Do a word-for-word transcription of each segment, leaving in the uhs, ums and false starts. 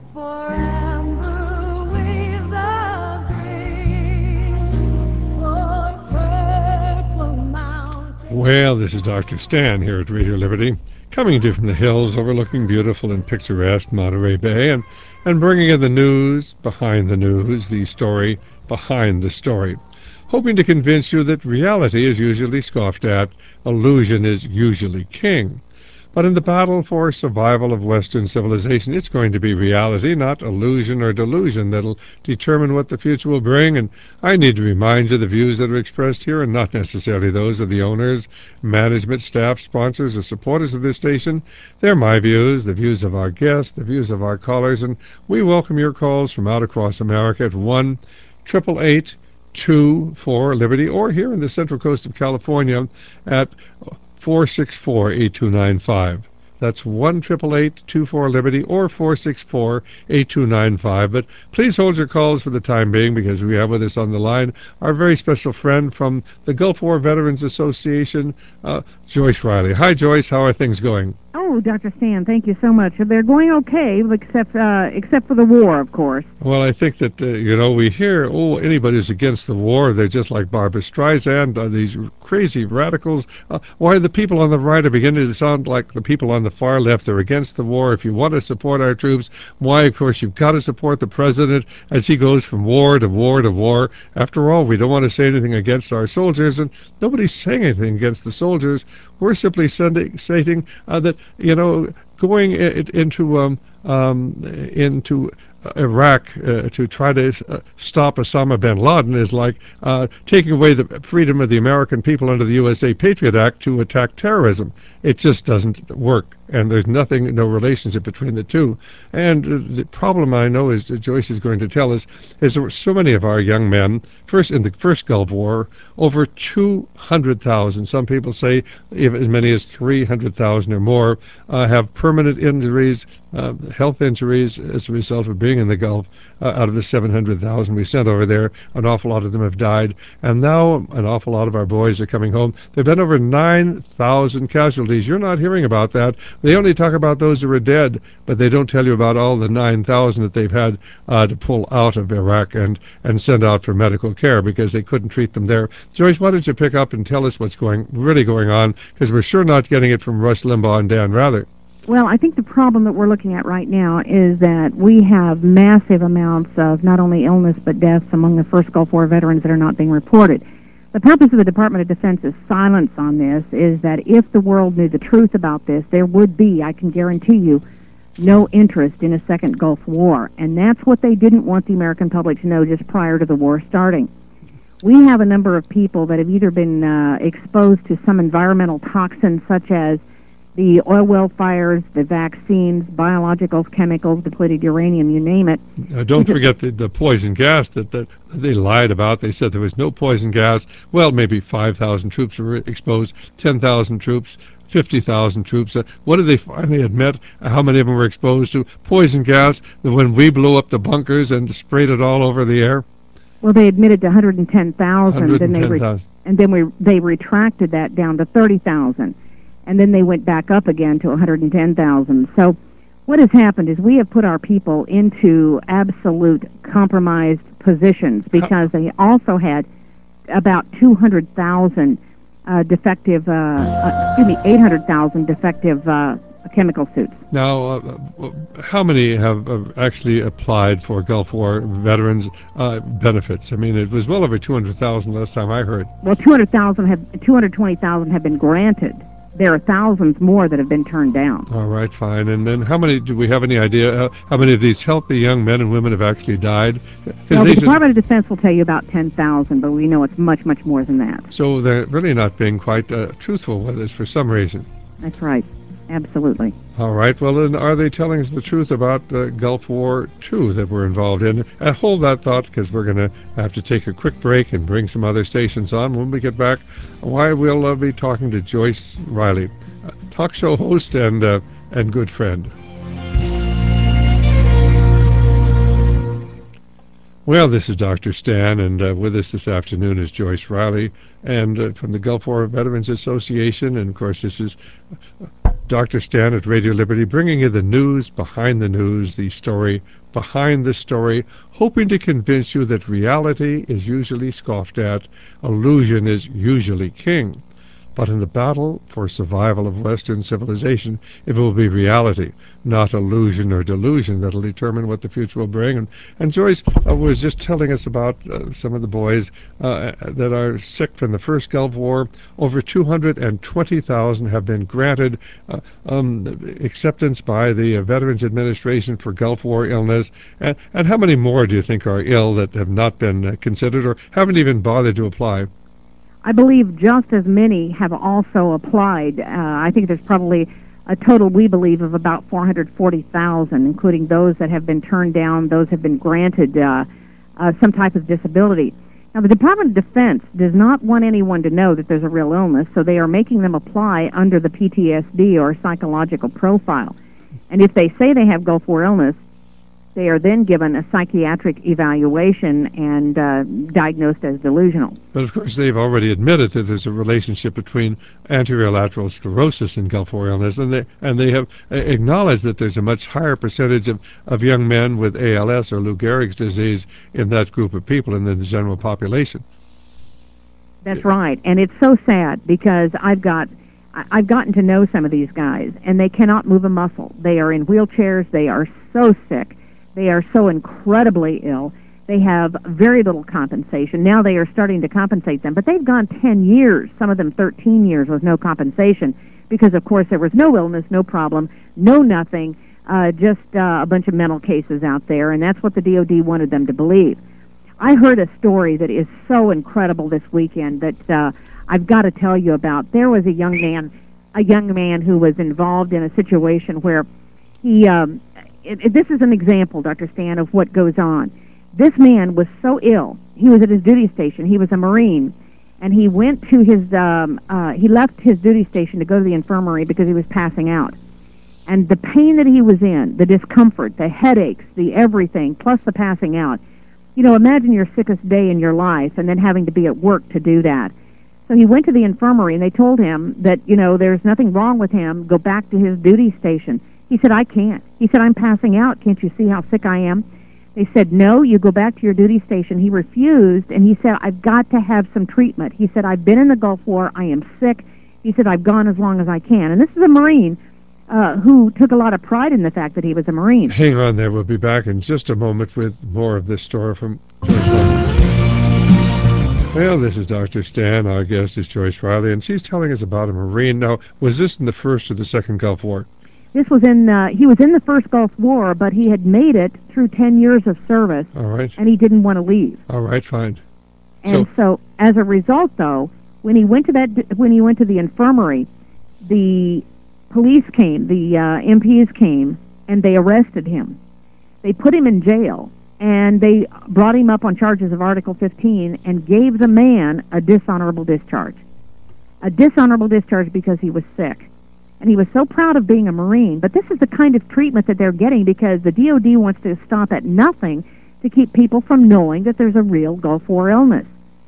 For amber waves of green, for purple mountains. Well, this is Doctor Stan here at Radio Liberty, coming to you from the hills overlooking beautiful and picturesque Monterey Bay, and, and bringing you the news behind the news, the story behind the story, hoping to convince you that reality is usually scoffed at, illusion is usually king. But in the battle for survival of Western civilization, it's going to be reality, not illusion or delusion, that'll determine what the future will bring. And I need to remind you the views that are expressed here are not necessarily those of the owners, management, staff, sponsors, or supporters of this station. They're my views, the views of our guests, the views of our callers, and we welcome your calls from out across America at one eight eight eight two four Liberty, or here in the Central Coast of California at four six four, eight two nine five. That's one eight eight eight two four Liberty or four six four, eight two nine five. But please hold your calls for the time being, because we have with us on the line our very special friend from the Gulf War Veterans Association, uh, Joyce Riley. Hi, Joyce. How are things going? Oh, Doctor Stan, thank you so much. They're going okay, except uh, except for the war, of course. Well, I think that, uh, you know, we hear, oh, anybody who's against the war, they're just like Barbara Streisand, uh, these crazy radicals. Uh, why the people on the right are beginning to sound like the people on the far left? They're against the war. If you want to support our troops, why, of course, you've got to support the president as he goes from war to war to war. After all, we don't want to say anything against our soldiers, and nobody's saying anything against the soldiers. We're simply sending, stating uh, that, you know, going it, into um, um, into Iraq uh, to try to uh, stop Osama bin Laden is like uh, taking away the freedom of the American people under the U S A Patriot Act to attack terrorism. It just doesn't work, and there's nothing, no relationship between the two. And uh, the problem, I know, is that Joyce is going to tell us, is there were so many of our young men, first in the first Gulf War, over two hundred thousand, some people say if as many as three hundred thousand or more, uh, have permanent injuries, uh, health injuries as a result of being in the Gulf. Uh, out of the seven hundred thousand we sent over there, an awful lot of them have died, and now an awful lot of our boys are coming home. There have been over nine thousand casualties. You're not hearing about that. They only talk about those who are dead, but they don't tell you about all the nine thousand that they've had uh, to pull out of Iraq and, and send out for medical care because they couldn't treat them there. Joyce, why don't you pick up and tell us what's going really going on, because we're sure not getting it from Rush Limbaugh and Dan Rather. Well, I think the problem that we're looking at right now is that we have massive amounts of not only illness but deaths among the first Gulf War veterans that are not being reported. The purpose of the Department of Defense's silence on this is that if the world knew the truth about this, there would be, I can guarantee you, no interest in a second Gulf War. And that's what they didn't want the American public to know just prior to the war starting. We have a number of people that have either been uh, exposed to some environmental toxins such as the oil well fires, the vaccines, biological chemicals, depleted uranium, you name it. Uh, don't forget the, the poison gas that, that they lied about. They said there was no poison gas. Well, maybe five thousand troops were exposed, ten thousand troops, fifty thousand troops. Uh, what did they finally admit? Uh, how many of them were exposed to poison gas when we blew up the bunkers and sprayed it all over the air? Well, they admitted to one hundred ten thousand, one hundred ten thousand. and, they re- and then we they retracted that down to thirty thousand. And then they went back up again to one hundred ten thousand. So what has happened is we have put our people into absolute compromised positions because they also had about two hundred thousand uh, defective, uh, uh, excuse me, eight hundred thousand defective uh, chemical suits. Now, uh, how many have uh, actually applied for Gulf War veterans uh, benefits? I mean, it was well over two hundred thousand last time I heard. Well, two hundred thousand have, two hundred twenty thousand have been granted. There are thousands more that have been turned down. All right, fine. And then how many, do we have any idea uh, how many of these healthy young men and women have actually died? Well, the Department of Defense will tell you about ten thousand, but we know it's much, much more than that. So they're really not being quite uh, truthful with us for some reason. That's right. Absolutely. All right. Well, then, are they telling us the truth about uh, Gulf War Two that we're involved in? And hold that thought, because we're going to have to take a quick break and bring some other stations on. When we get back, why we'll uh, be talking to Joyce Riley, uh, talk show host and uh, and good friend. Well, this is Doctor Stan, and uh, with us this afternoon is Joyce Riley, and uh, from the Gulf War Veterans Association, and of course this is Doctor Stan at Radio Liberty, bringing you the news behind the news, the story behind the story, hoping to convince you that reality is usually scoffed at, illusion is usually king. But in the battle for survival of Western civilization, it will be reality, not illusion or delusion, that will determine what the future will bring. And, and Joyce uh, was just telling us about uh, some of the boys uh, that are sick from the first Gulf War. Over two hundred twenty thousand have been granted uh, um, acceptance by the uh, Veterans Administration for Gulf War illness. And, and how many more do you think are ill that have not been uh, considered or haven't even bothered to apply? I believe just as many have also applied. Uh, I think there's probably a total, we believe, of about four hundred forty thousand, including those that have been turned down, those have been granted uh, uh, some type of disability. Now, the Department of Defense does not want anyone to know that there's a real illness, so they are making them apply under the P T S D or psychological profile. And if they say they have Gulf War illness, they are then given a psychiatric evaluation and uh, diagnosed as delusional. But of course, they've already admitted that there's a relationship between anterior lateral sclerosis and Gulf War illness, and they and they have acknowledged that there's a much higher percentage of, of young men with A L S or Lou Gehrig's disease in that group of people than in the general population. That's right, and it's so sad because I've got I've gotten to know some of these guys, and they cannot move a muscle. They are in wheelchairs. They are so sick. They are so incredibly ill. They have very little compensation. Now they are starting to compensate them, but they've gone ten years, some of them thirteen years with no compensation because, of course, there was no illness, no problem, no nothing, uh, just uh, a bunch of mental cases out there, and that's what the D O D wanted them to believe. I heard a story that is so incredible this weekend that uh, I've got to tell you about. There was a young man, a young man who was involved in a situation where he... Um, It, it, this is an example, Doctor Stan, of what goes on. This man was so ill. He was at his duty station. He was a Marine, and he went to his, um, uh, he left his duty station to go to the infirmary because he was passing out. And the pain that he was in, the discomfort, the headaches, the everything, plus the passing out. You know, imagine your sickest day in your life and then having to be at work to do that. So he went to the infirmary, and they told him that, you know, there's nothing wrong with him. Go back to his duty station. He said, I can't. He said, I'm passing out. Can't you see how sick I am? They said, no, you go back to your duty station. He refused, and he said, I've got to have some treatment. He said, I've been in the Gulf War. I am sick. He said, I've gone as long as I can. And this is a Marine uh, who took a lot of pride in the fact that he was a Marine. Hang on there. We'll be back in just a moment with more of this story from Joyce Riley. Well, this is Doctor Stan. Our guest is Joyce Riley, and she's telling us about a Marine. Now, was this in the First or the Second Gulf War? This was in, uh, he was in the first Gulf War, but he had made it through ten years of service. All right. And he didn't want to leave. All right, fine. And so, so, as a result, though, when he went to that, when he went to the infirmary, the police came, the uh, M Ps came, and they arrested him. They put him in jail, and they brought him up on charges of Article fifteen and gave the man a dishonorable discharge. A dishonorable discharge because he was sick. And he was so proud of being a Marine. But this is the kind of treatment that they're getting because the D O D wants to stop at nothing to keep people from knowing that there's a real Gulf War illness.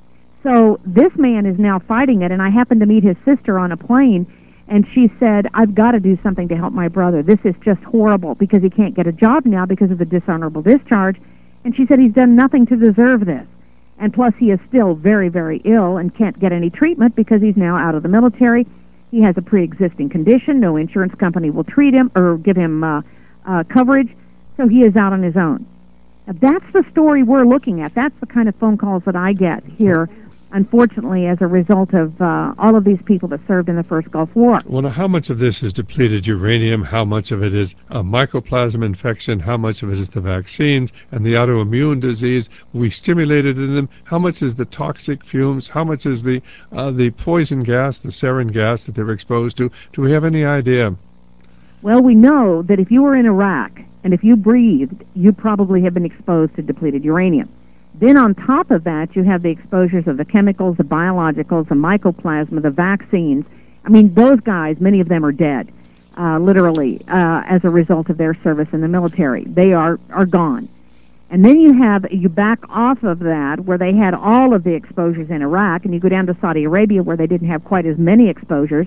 So this man is now fighting it, and I happened to meet his sister on a plane, and she said, I've got to do something to help my brother. This is just horrible because he can't get a job now because of the dishonorable discharge. And she said he's done nothing to deserve this. And plus he is still very, very ill and can't get any treatment because he's now out of the military. He has a pre-existing condition. No insurance company will treat him or give him uh, uh, coverage, so he is out on his own. Now, that's the story we're looking at. That's the kind of phone calls that I get here, unfortunately, as a result of uh, all of these people that served in the first Gulf War. Well, now, how much of this is depleted uranium? How much of it is a mycoplasma infection? How much of it is the vaccines and the autoimmune disease we stimulated in them? How much is the toxic fumes? How much is the uh, the poison gas, the sarin gas that they're exposed to? Do we have any idea? Well, we know that if you were in Iraq and if you breathed, you probably have been exposed to depleted uranium. Then on top of that, you have the exposures of the chemicals, the biologicals, the mycoplasma, the vaccines. I mean, those guys, many of them are dead, uh, literally, uh, as a result of their service in the military. They are, are gone. And then you have, you back off of that, where they had all of the exposures in Iraq, and you go down to Saudi Arabia, where they didn't have quite as many exposures,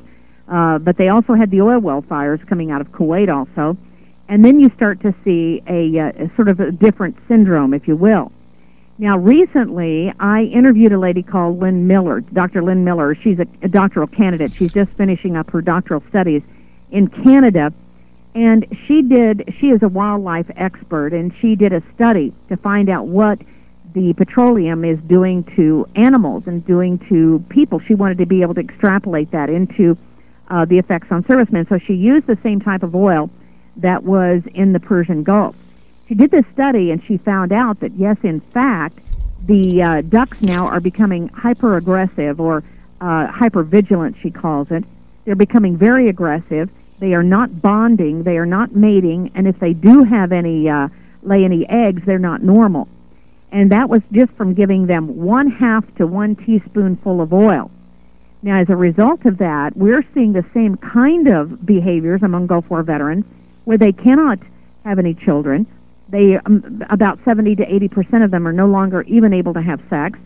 Uh, but they also had the oil well fires coming out of Kuwait also. And then you start to see a, uh, a sort of a different syndrome, if you will. Now, recently, I interviewed a lady called Lynn Miller, Doctor Lynn Miller. She's a, a doctoral candidate. She's just finishing up her doctoral studies in Canada. And she did, she is a wildlife expert, and she did a study to find out what the petroleum is doing to animals and doing to people. She wanted to be able to extrapolate that into uh, the effects on servicemen. So she used the same type of oil that was in the Persian Gulf. She did this study, and she found out that, yes, in fact, the uh, ducks now are becoming hyper-aggressive, or uh, hyper-vigilant, she calls it. They're becoming very aggressive. They are not bonding. They are not mating. And if they do have any, uh, lay any eggs, they're not normal. And that was just from giving them one half to one teaspoonful of oil. Now, as a result of that, we're seeing the same kind of behaviors among Gulf War veterans, where they cannot have any children. They um, about seventy to eighty percent of them are no longer even able to have sex.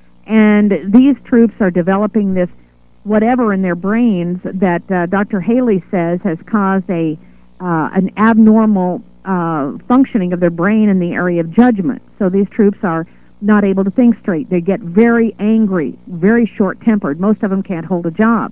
And these troops are developing this whatever in their brains that uh, Doctor Haley says has caused a uh, an abnormal uh, functioning of their brain in the area of judgment. So these troops are not able to think straight. They get very angry, very short-tempered. Most of them can't hold a job.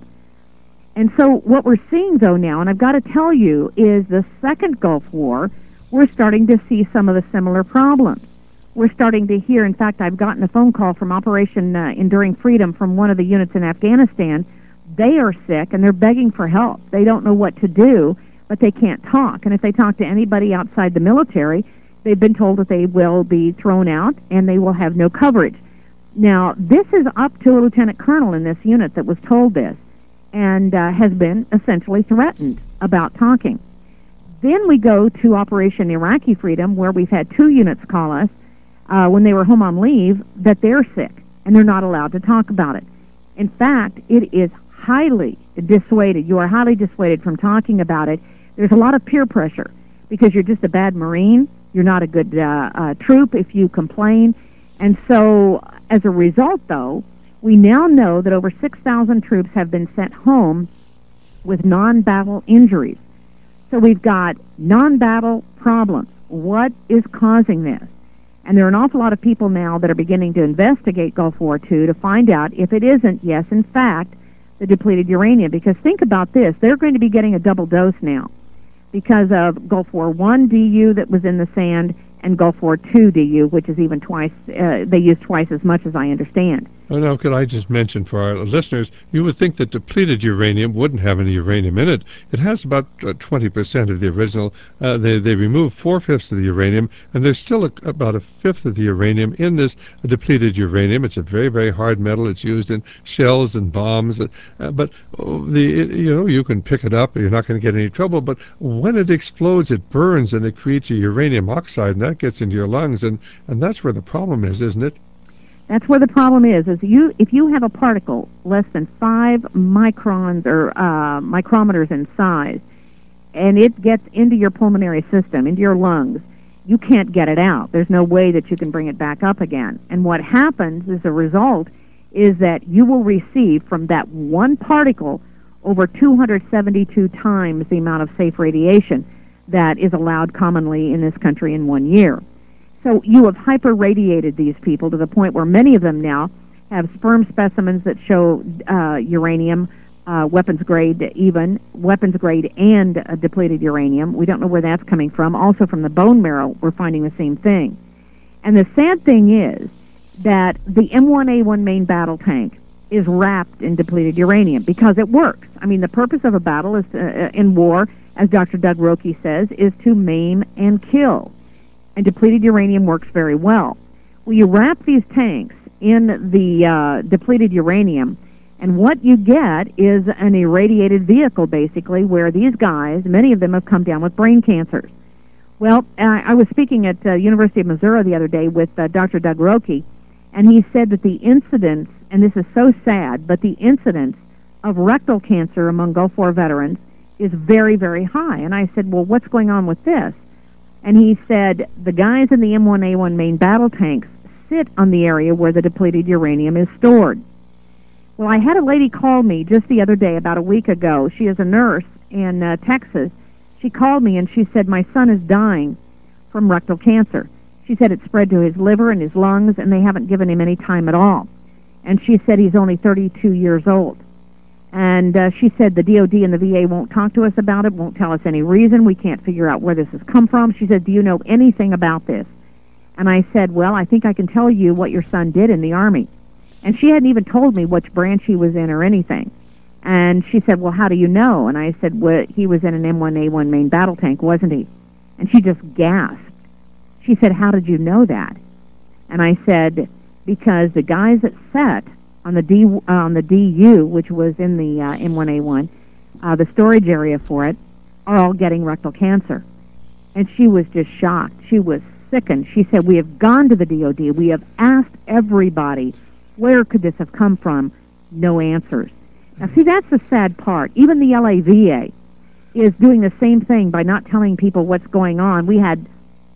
And so what we're seeing, though, now, and I've got to tell you, is the second Gulf War, we're starting to see some of the similar problems. We're starting to hear, in fact, I've gotten a phone call from Operation uh, Enduring Freedom from one of the units in Afghanistan. They are sick, and they're begging for help. They don't know what to do, but they can't talk. And if they talk to anybody outside the military, they've been told that they will be thrown out, and they will have no coverage. Now, this is up to a lieutenant colonel in this unit that was told this, and uh, has been essentially threatened about talking. Then we go to Operation Iraqi Freedom, where we've had two units call us uh, when they were home on leave that they're sick, and they're not allowed to talk about it. In fact, it is highly dissuaded. You are highly dissuaded from talking about it. There's a lot of peer pressure because you're just a bad Marine. You're not a good uh, uh, troop if you complain. And so, as a result, though, we now know that over six thousand troops have been sent home with non-battle injuries. So we've got non-battle problems. What is causing this? And there are an awful lot of people now that are beginning to investigate Gulf War Two to find out if it isn't, yes, in fact, the depleted uranium. Because think about this. They're going to be getting a double dose now because of Gulf War One D U that was in the sand and Gulf War Two D U, which is even twice, uh, they use twice as much as I understand. Oh, now, could I just mention for our listeners, you would think that depleted uranium wouldn't have any uranium in it. It has about uh, twenty percent of the original. Uh, they, they removed four-fifths of the uranium, and there's still a, about a fifth of the uranium in this uh, depleted uranium. It's a very, very hard metal. It's used in shells and bombs. Uh, but oh, the it, you know, you can pick it up. You're not going to get any trouble. But when it explodes, it burns, and it creates a uranium oxide, and that gets into your lungs. And, and that's where the problem is, isn't it? That's where the problem is, is you if you have a particle less than five microns or uh, micrometers in size, and it gets into your pulmonary system, into your lungs, you can't get it out. There's no way that you can bring it back up again. And what happens as a result is that you will receive from that one particle over two hundred seventy-two times the amount of safe radiation that is allowed commonly in this country in one year. So you have hyper-radiated these people to the point where many of them now have sperm specimens that show uh, uranium, uh, weapons grade even, weapons grade and uh, depleted uranium. We don't know where that's coming from. Also from the bone marrow, we're finding the same thing. And the sad thing is that the M one A one main battle tank is wrapped in depleted uranium because it works. I mean, the purpose of a battle is uh, in war, as Doctor Doug Rokey says, is to maim and kill. And depleted uranium works very well. Well, you wrap these tanks in the uh, depleted uranium, and what you get is an irradiated vehicle, basically, where these guys, many of them have come down with brain cancers. Well, I, I was speaking at uh, University of Missouri the other day with uh, Doctor Doug Rokey, and he said that the incidence, and this is so sad, but the incidence of rectal cancer among Gulf War veterans is very, very high. And I said, well, what's going on with this? And he said the guys in the M one A one main battle tanks sit on the area where the depleted uranium is stored. Well, I had a lady call me just the other day, about a week ago. She is a nurse in uh, Texas. She called me and she said, my son is dying from rectal cancer. She said it spread to his liver and his lungs, and they haven't given him any time at all. And she said he's only thirty-two years old. And uh, she said the D O D and the V A won't talk to us about it, won't tell us any reason. We can't figure out where this has come from. She said, do you know anything about this? And I said, well, I think I can tell you what your son did in the Army. And she hadn't even told me which branch he was in or anything. And she said, well, how do you know? And I said, well, he was in an M one A one main battle tank, wasn't he? And she just gasped. She said, how did you know that? And I said, because the guys that sat on the D, uh, on the D U, which was in the uh, M one A one, uh, the storage area for it, are all getting rectal cancer. And she was just shocked. She was sickened. She said, we have gone to the D O D. We have asked everybody, where could this have come from? No answers. Now, see, that's the sad part. Even the L A V A is doing the same thing by not telling people what's going on. We had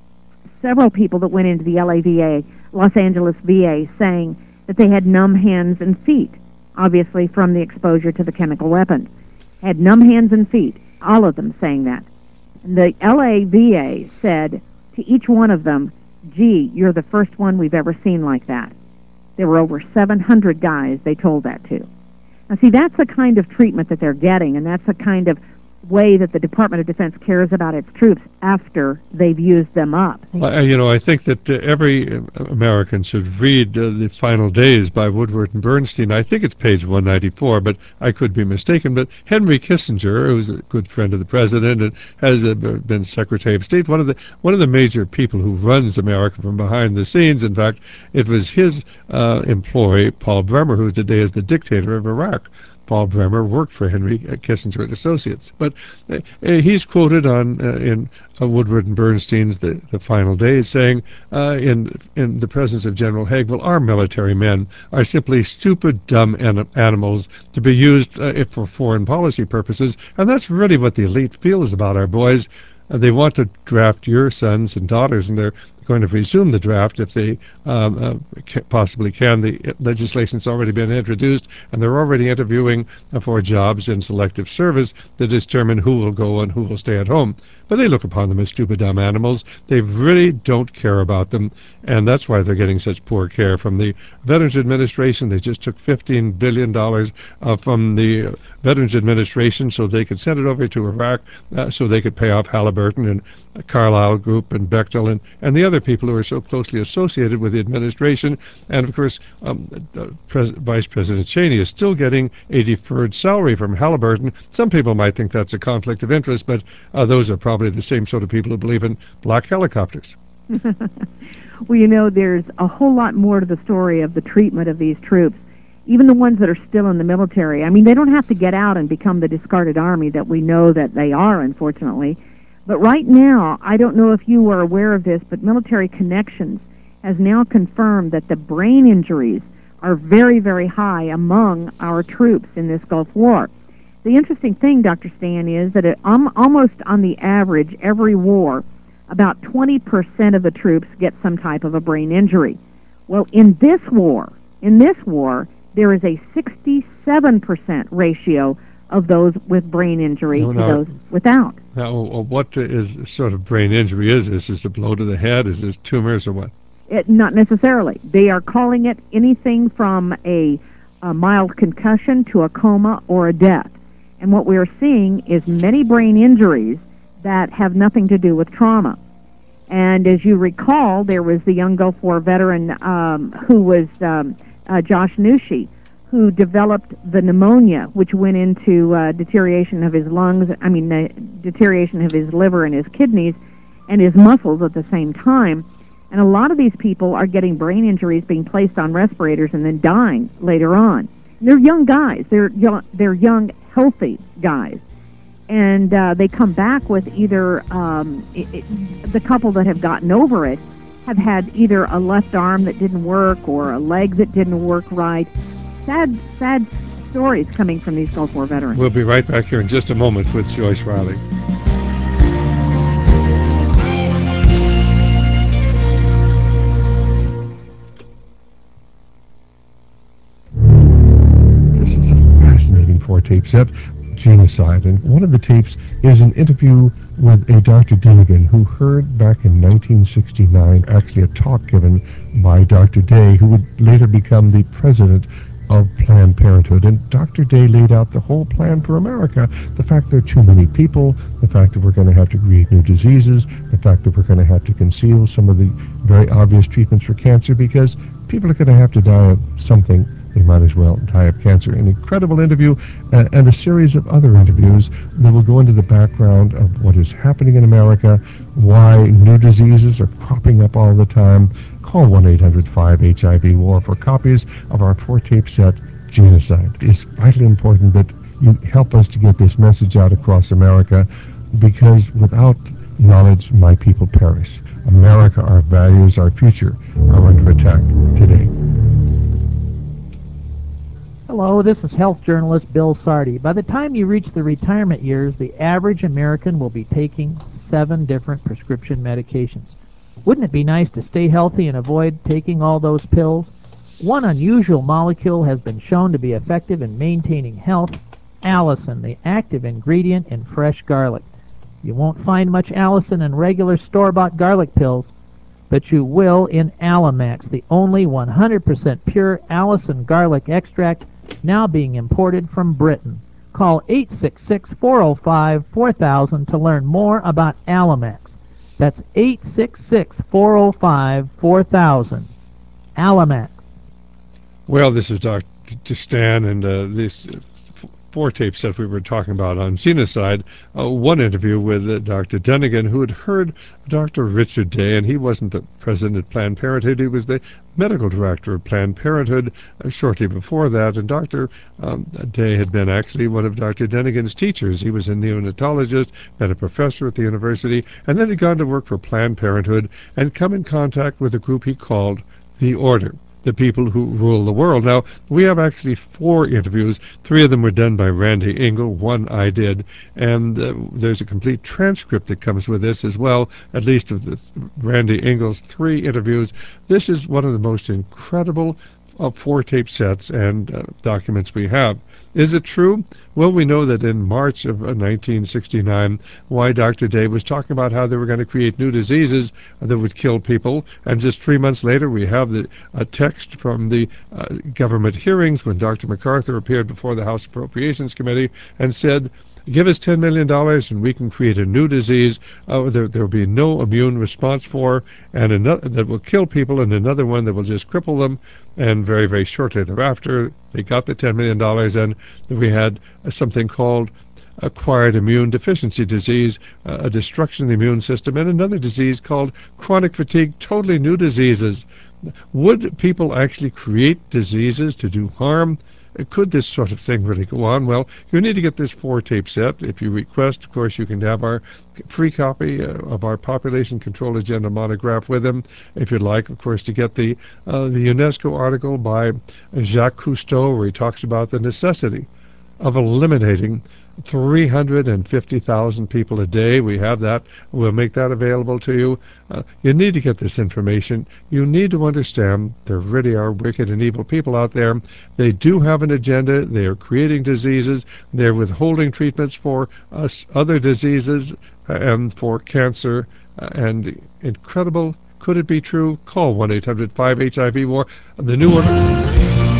several people that went into the L A V A, Los Angeles V A, saying that they had numb hands and feet, obviously from the exposure to the chemical weapons. Had numb hands and feet, all of them saying that. And the L A V A said to each one of them, gee, you're the first one we've ever seen like that. There were over seven hundred guys they told that to. Now, see, that's the kind of treatment that they're getting, and that's the kind of way that the Department of Defense cares about its troops after they've used them up. Well, I- you know, I think that uh, every uh, American should read uh, The Final Days by Woodward and Bernstein. I think it's page one ninety-four, but I could be mistaken. But Henry Kissinger, who's a good friend of the president and has uh, been Secretary of State, one of the one of the major people who runs America from behind the scenes. In fact, it was his uh, employee, Paul Bremer, who today is the dictator of Iraq. Paul Bremer worked for Henry Kissinger and Associates, but uh, he's quoted on uh, in uh, Woodward and Bernstein's the, the Final Days, saying, uh, in in the presence of General Haig, well, our military men are simply stupid, dumb an- animals to be used uh, for foreign policy purposes, and that's really what the elite feels about our boys. Uh, they want to draft your sons and daughters, and they're going to resume the draft if they um, uh, ca- possibly can. The legislation's already been introduced, and they're already interviewing uh, for jobs in selective service to determine who will go and who will stay at home. But they look upon them as stupid, dumb animals. They really don't care about them, and that's why they're getting such poor care from the Veterans Administration. They just took fifteen billion dollars uh, from the Veterans Administration so they could send it over to Iraq uh, so they could pay off Halliburton and uh, Carlyle Group and Bechtel and, and the other people who are so closely associated with the administration. And, of course, um, uh, Pres- Vice President Cheney is still getting a deferred salary from Halliburton. Some people might think that's a conflict of interest, but uh, those are probably the same sort of people who believe in black helicopters. Well, you know, there's a whole lot more to the story of the treatment of these troops, even the ones that are still in the military. I mean, they don't have to get out and become the discarded army that we know that they are, unfortunately. But right now, I don't know if you are aware of this, but Military Connections has now confirmed that the brain injuries are very, very high among our troops in this Gulf War. The interesting thing, Doctor Stan, is that it, um, almost on the average, every war, about twenty percent of the troops get some type of a brain injury. Well, in this war, in this war, there is a sixty-seven percent ratio of those with brain injury No, to no. those without. Now, uh, what is sort of brain injury is? Is this a blow to the head? Is this tumors or what? It, not necessarily. They are calling it anything from a, a mild concussion to a coma or a death. And what we are seeing is many brain injuries that have nothing to do with trauma. And as you recall, there was the young Gulf War veteran um, who was um, uh, Josh Nushi, who developed the pneumonia, which went into uh, deterioration of his lungs, I mean, uh, deterioration of his liver and his kidneys and his muscles at the same time. And a lot of these people are getting brain injuries, being placed on respirators, and then dying later on. They're young guys. They're young, they're young, healthy guys. And uh, they come back with either, um, it, it, the couple that have gotten over it have had either a left arm that didn't work or a leg that didn't work right. Sad, sad stories coming from these Gulf War veterans. We'll be right back here in just a moment with Joyce Riley. tape set, Genocide. And one of the tapes is an interview with a Doctor Dinnigan, who heard back in nineteen sixty-nine actually a talk given by Doctor Day, who would later become the president of Planned Parenthood. And Doctor Day laid out the whole plan for America. The fact there are too many people, the fact that we're going to have to create new diseases, the fact that we're going to have to conceal some of the very obvious treatments for cancer, because people are going to have to die of something. They might as well die of cancer. An incredible interview uh, and a series of other interviews that will go into the background of what is happening in America, why new diseases are cropping up all the time. Call one eight hundred five H I V WAR for copies of our four-tape set, Genocide. It's vitally important that you help us to get this message out across America, because without knowledge, my people perish. America, our values, our future are under attack today. Hello, this is health journalist Bill Sardi. By the time you reach the retirement years, the average American will be taking seven different prescription medications. Wouldn't it be nice to stay healthy and avoid taking all those pills? One unusual molecule has been shown to be effective in maintaining health: allicin, the active ingredient in fresh garlic. You won't find much allicin in regular store-bought garlic pills, but you will in Alamax, the only one hundred percent pure allicin garlic extract now being imported from Britain. Call eight six six, four oh five, four thousand to learn more about Alamax. That's eight six six, four oh five, four thousand. Alamax. Well, this is Doctor Stan, and uh, this four tape set we were talking about on Genocide. Uh, one interview with uh, Doctor Dinnigan, who had heard Doctor Richard Day, and he wasn't the president of Planned Parenthood, he was the medical director of Planned Parenthood uh, shortly before that, and Doctor Um, Day had been actually one of Doctor Dinnigan's teachers. He was a neonatologist, been a professor at the university, and then he'd gone to work for Planned Parenthood and come in contact with a group he called the Order, the people who rule the world. Now, we have actually four interviews. Three of them were done by Randy Engel. One I did. And uh, there's a complete transcript that comes with this as well, at least of the Randy Engel's three interviews. This is one of the most incredible uh, four tape sets and uh, documents we have. Is it true? Well, we know that in March of uh, nineteen sixty-nine, why Doctor Day was talking about how they were going to create new diseases that would kill people, and just three months later we have the a text from the uh, government hearings when Doctor MacArthur appeared before the House Appropriations Committee and said, give us ten million dollars and we can create a new disease uh, there will be no immune response for, and another that will kill people, and another one that will just cripple them. And very, very shortly thereafter, they got the ten million dollars, and we had uh, something called acquired immune deficiency disease, uh, a destruction of the immune system, and another disease called chronic fatigue, totally new diseases. Would people actually create diseases to do harm? Could this sort of thing really go on? Well, you need to get this four-tape set. If you request, of course, you can have our free copy uh, of our Population Control Agenda monograph with them. If you'd like, of course, to get the uh, the UNESCO article by Jacques Cousteau, where he talks about the necessity of eliminating three hundred fifty thousand people a day. We have that. We'll make that available to you. Uh, you need to get this information. You need to understand there really are wicked and evil people out there. They do have an agenda. They are creating diseases. They're withholding treatments for us other diseases uh, and for cancer. Uh, and incredible. Could it be true? Call one eight hundred five H I V WAR. The new order.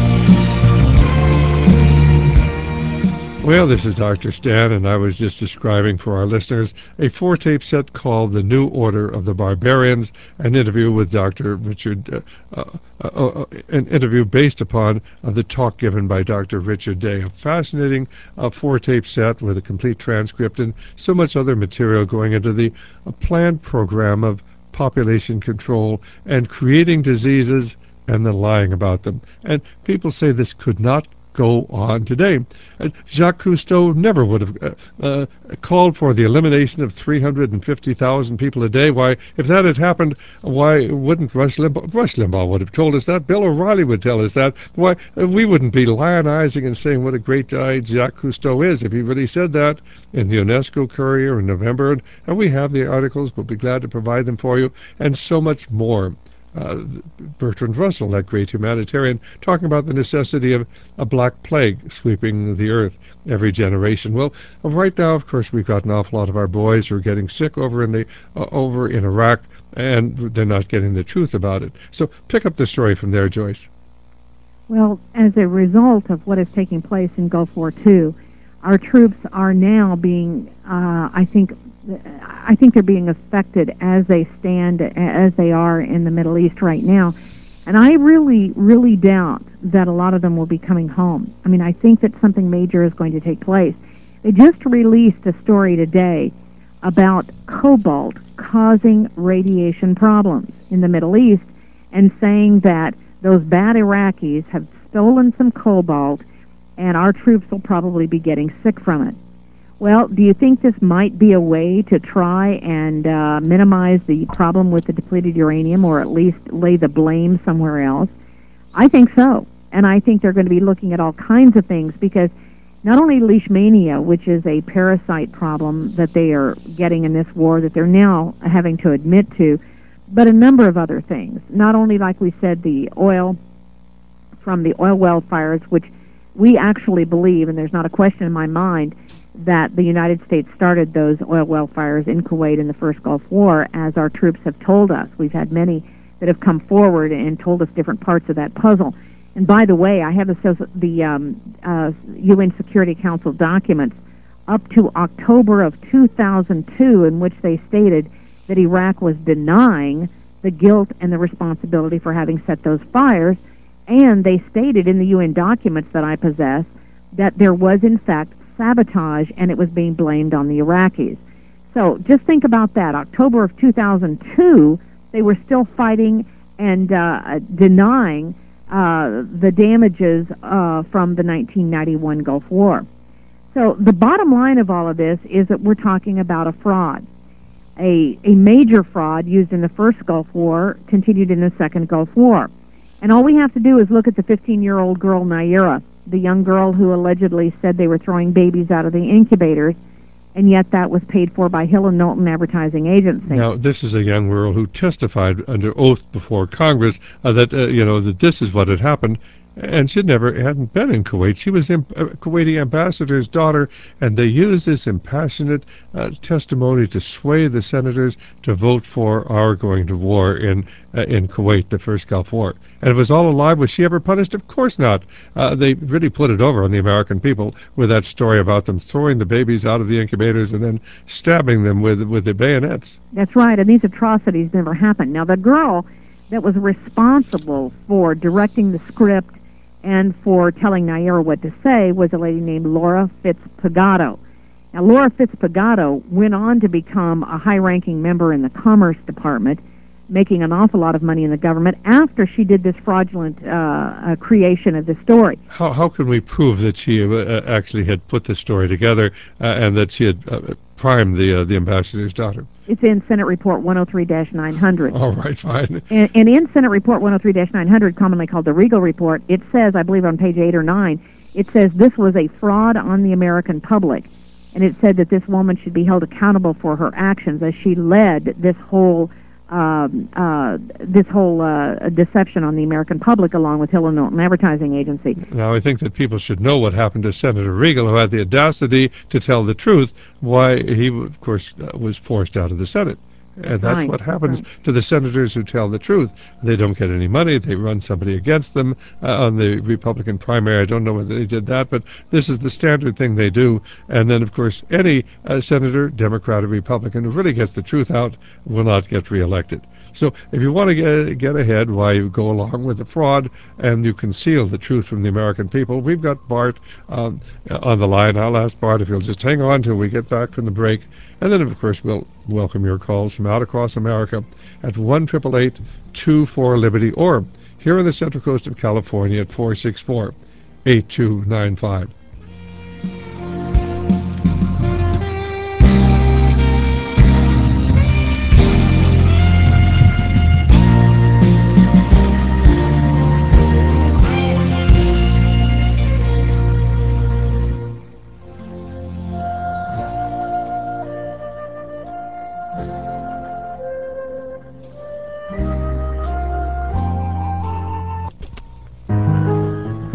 Well, this is Doctor Stan, and I was just describing for our listeners a four-tape set called The New Order of the Barbarians, an interview with Doctor Richard, uh, uh, uh, uh, an interview based upon uh, the talk given by Doctor Richard Day, a fascinating uh, four-tape set with a complete transcript and so much other material going into the uh, planned program of population control and creating diseases and then lying about them. And people say this could not go on today. Uh, Jacques Cousteau never would have uh, uh, called for the elimination of three hundred fifty thousand people a day. Why, if that had happened, why wouldn't Rush Limbaugh, Rush Limbaugh would have told us that? Bill O'Reilly would tell us that. Why, uh, we wouldn't be lionizing and saying what a great guy Jacques Cousteau is if he really said that in the UNESCO Courier in November. And we have the articles. We'll be glad to provide them for you, and so much more. uh, Bertrand Russell, that great humanitarian, talking about the necessity of a black plague sweeping the earth every generation. Well, right now, of course, we've got an awful lot of our boys who are getting sick over in the uh, over in Iraq, and they're not getting the truth about it. So pick up the story from there, Joyce. Well, as a result of what is taking place in Gulf War Two, our troops are now being, uh, I think, I think they're being affected as they stand, as they are in the Middle East right now. And I really, really doubt that a lot of them will be coming home. I mean, I think that something major is going to take place. They just released a story today about cobalt causing radiation problems in the Middle East, and saying that those bad Iraqis have stolen some cobalt, and our troops will probably be getting sick from it. Well, do you think this might be a way to try and uh, minimize the problem with the depleted uranium, or at least lay the blame somewhere else? I think so. And I think they're going to be looking at all kinds of things, because not only leishmania, which is a parasite problem that they are getting in this war that they're now having to admit to, but a number of other things. Not only, like we said, the oil from the oil well fires, which we actually believe, and there's not a question in my mind, that the United States started those oil well fires in Kuwait in the first Gulf War, as our troops have told us. We've had many that have come forward and told us different parts of that puzzle. And by the way, I have the, the um, uh, U N Security Council documents up to October of two thousand two, in which they stated that Iraq was denying the guilt and the responsibility for having set those fires, and they stated in the U N documents that I possess that there was, in fact, sabotage, and it was being blamed on the Iraqis. So just think about that. October of two thousand two, they were still fighting and uh, denying uh, the damages uh, from the nineteen ninety-one Gulf War. So the bottom line of all of this is that we're talking about a fraud. A, a major fraud used in the first Gulf War continued in the second Gulf War. And all we have to do is look at the fifteen-year-old girl, Naira, the young girl who allegedly said they were throwing babies out of the incubators, and yet that was paid for by Hill and Knowlton Advertising Agency. Now, this is a young girl who testified under oath before Congress uh, that, uh, you know, that this is what had happened, and she never hadn't been in Kuwait. She was the uh, Kuwaiti ambassador's daughter, and they used this impassionate uh, testimony to sway the senators to vote for our going to war in uh, in Kuwait, the first Gulf War. And it was all a lie. Was she ever punished? Of course not. Uh, they really put it over on the American people with that story about them throwing the babies out of the incubators and then stabbing them with with the bayonets. That's right, and these atrocities never happened. Now, the girl that was responsible for directing the script and for telling Naira what to say was a lady named Laura Fitz-Pagato. Now, Laura Fitz-Pagato went on to become a high-ranking member in the Commerce Department, making an awful lot of money in the government after she did this fraudulent uh, uh, creation of the story. How how can we prove that she uh, actually had put the story together uh, and that she had uh, primed the uh, the ambassador's daughter? It's in Senate Report one oh three dash nine hundred. All right, fine. And, and in Senate Report one oh three dash nine hundred, commonly called the Regal Report, it says, I believe on page eight or nine, it says this was a fraud on the American public. And it said that this woman should be held accountable for her actions as she led this whole um, uh, this whole uh, deception on the American public, along with Hill and Knowlton Advertising Agency. Now, I think that people should know what happened to Senator Regal, who had the audacity to tell the truth, why he, of course, uh, was forced out of the Senate. And that's Right, what happens right. to the senators who tell the truth. They don't get any money. They run somebody against them uh, on the Republican primary. I don't know whether they did that, but this is the standard thing they do. And then, of course, any uh, senator, Democrat or Republican, who really gets the truth out will not get reelected. So if you want to get, get ahead, why you go along with the fraud and you conceal the truth from the American people, we've got Bart um, on the line. I'll ask Bart if he'll just hang on till we get back from the break. And then, of course, we'll welcome your calls from out across America at one eight eight eight, two four, Liberty, or here on the Central Coast of California at four six four, eight two nine five.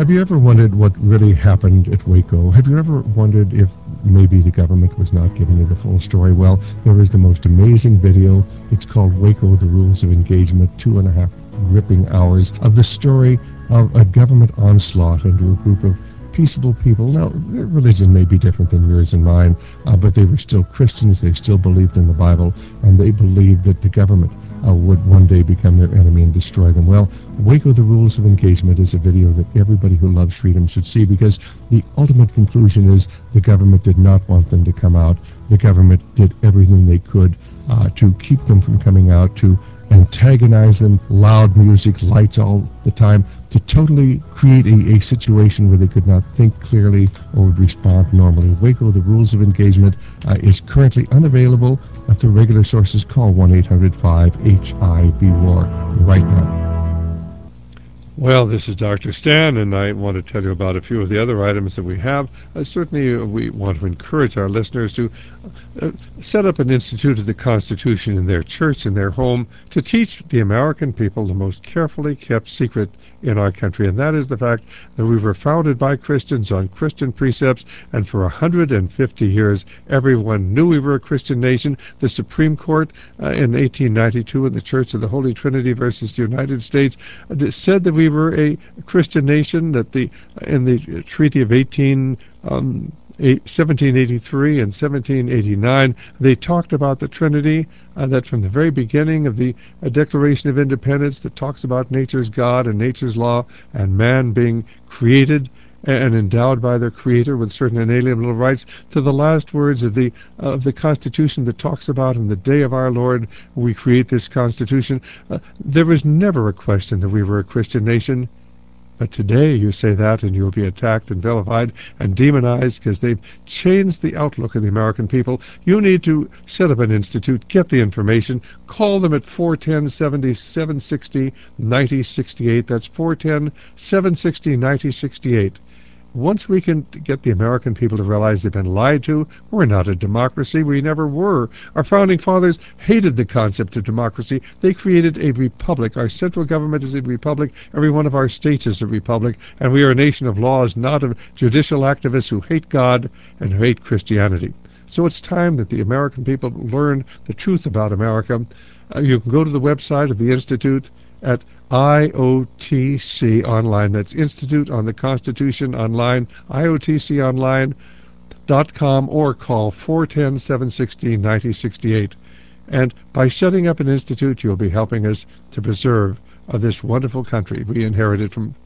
Have you ever wondered what really happened at Waco? Have you ever wondered if maybe the government was not giving you the full story? Well, there is the most amazing video. It's called Waco, The Rules of Engagement, two and a half gripping hours of the story of a government onslaught into a group of peaceable people. Now, their religion may be different than yours and mine, uh, but they were still Christians. They still believed in the Bible, and they believed that the government uh, would one day become their enemy and destroy them. Well, Waco, The Rules of Engagement is a video that everybody who loves freedom should see, because the ultimate conclusion is the government did not want them to come out. The government did everything they could uh, to keep them from coming out, to antagonize them, loud music, lights all the time, to totally create a, a situation where they could not think clearly or would respond normally. Waco, The Rules of Engagement uh, is currently unavailable. If the regular sources, call one eight hundred five H I B WAR right now. Well, this is Doctor Stan, and I want to tell you about a few of the other items that we have. Uh, certainly, uh, we want to encourage our listeners to uh, set up an Institute of the Constitution in their church, in their home, to teach the American people the most carefully kept secret in our country, and that is the fact that we were founded by Christians on Christian precepts, and for one hundred fifty years, everyone knew we were a Christian nation. The Supreme Court uh, in eighteen ninety-two in the Church of the Holy Trinity versus the United States uh, said that we were a Christian nation, that the in the Treaty of eighteen um, Eight, seventeen eighty-three and seventeen eighty-nine, they talked about the Trinity, uh, that from the very beginning of the uh, Declaration of Independence that talks about nature's God and nature's law and man being created and endowed by their Creator with certain inalienable rights, to the last words of the uh, of the Constitution that talks about in the day of our Lord we create this Constitution. Uh, there was never a question that we were a Christian nation. But today you say that and you'll be attacked and vilified and demonized because they've changed the outlook of the American people. You need to set up an institute, get the information, call them at four one zero, seven six zero, nine zero six eight. That's four one zero, seven six zero, nine zero six eight. Once we can get the American people to realize they've been lied to, we're not a democracy. We never were. Our founding fathers hated the concept of democracy. They created a republic. Our central government is a republic. Every one of our states is a republic. And we are a nation of laws, not of judicial activists who hate God and who hate Christianity. So it's time that the American people learn the truth about America. Uh, you can go to the website of the Institute at I O T C Online. That's Institute on the Constitution Online, I O T C Online dot com, or call four one zero, seven six zero, nine zero six eight. And by setting up an institute, you'll be helping us to preserve uh, this wonderful country we inherited from.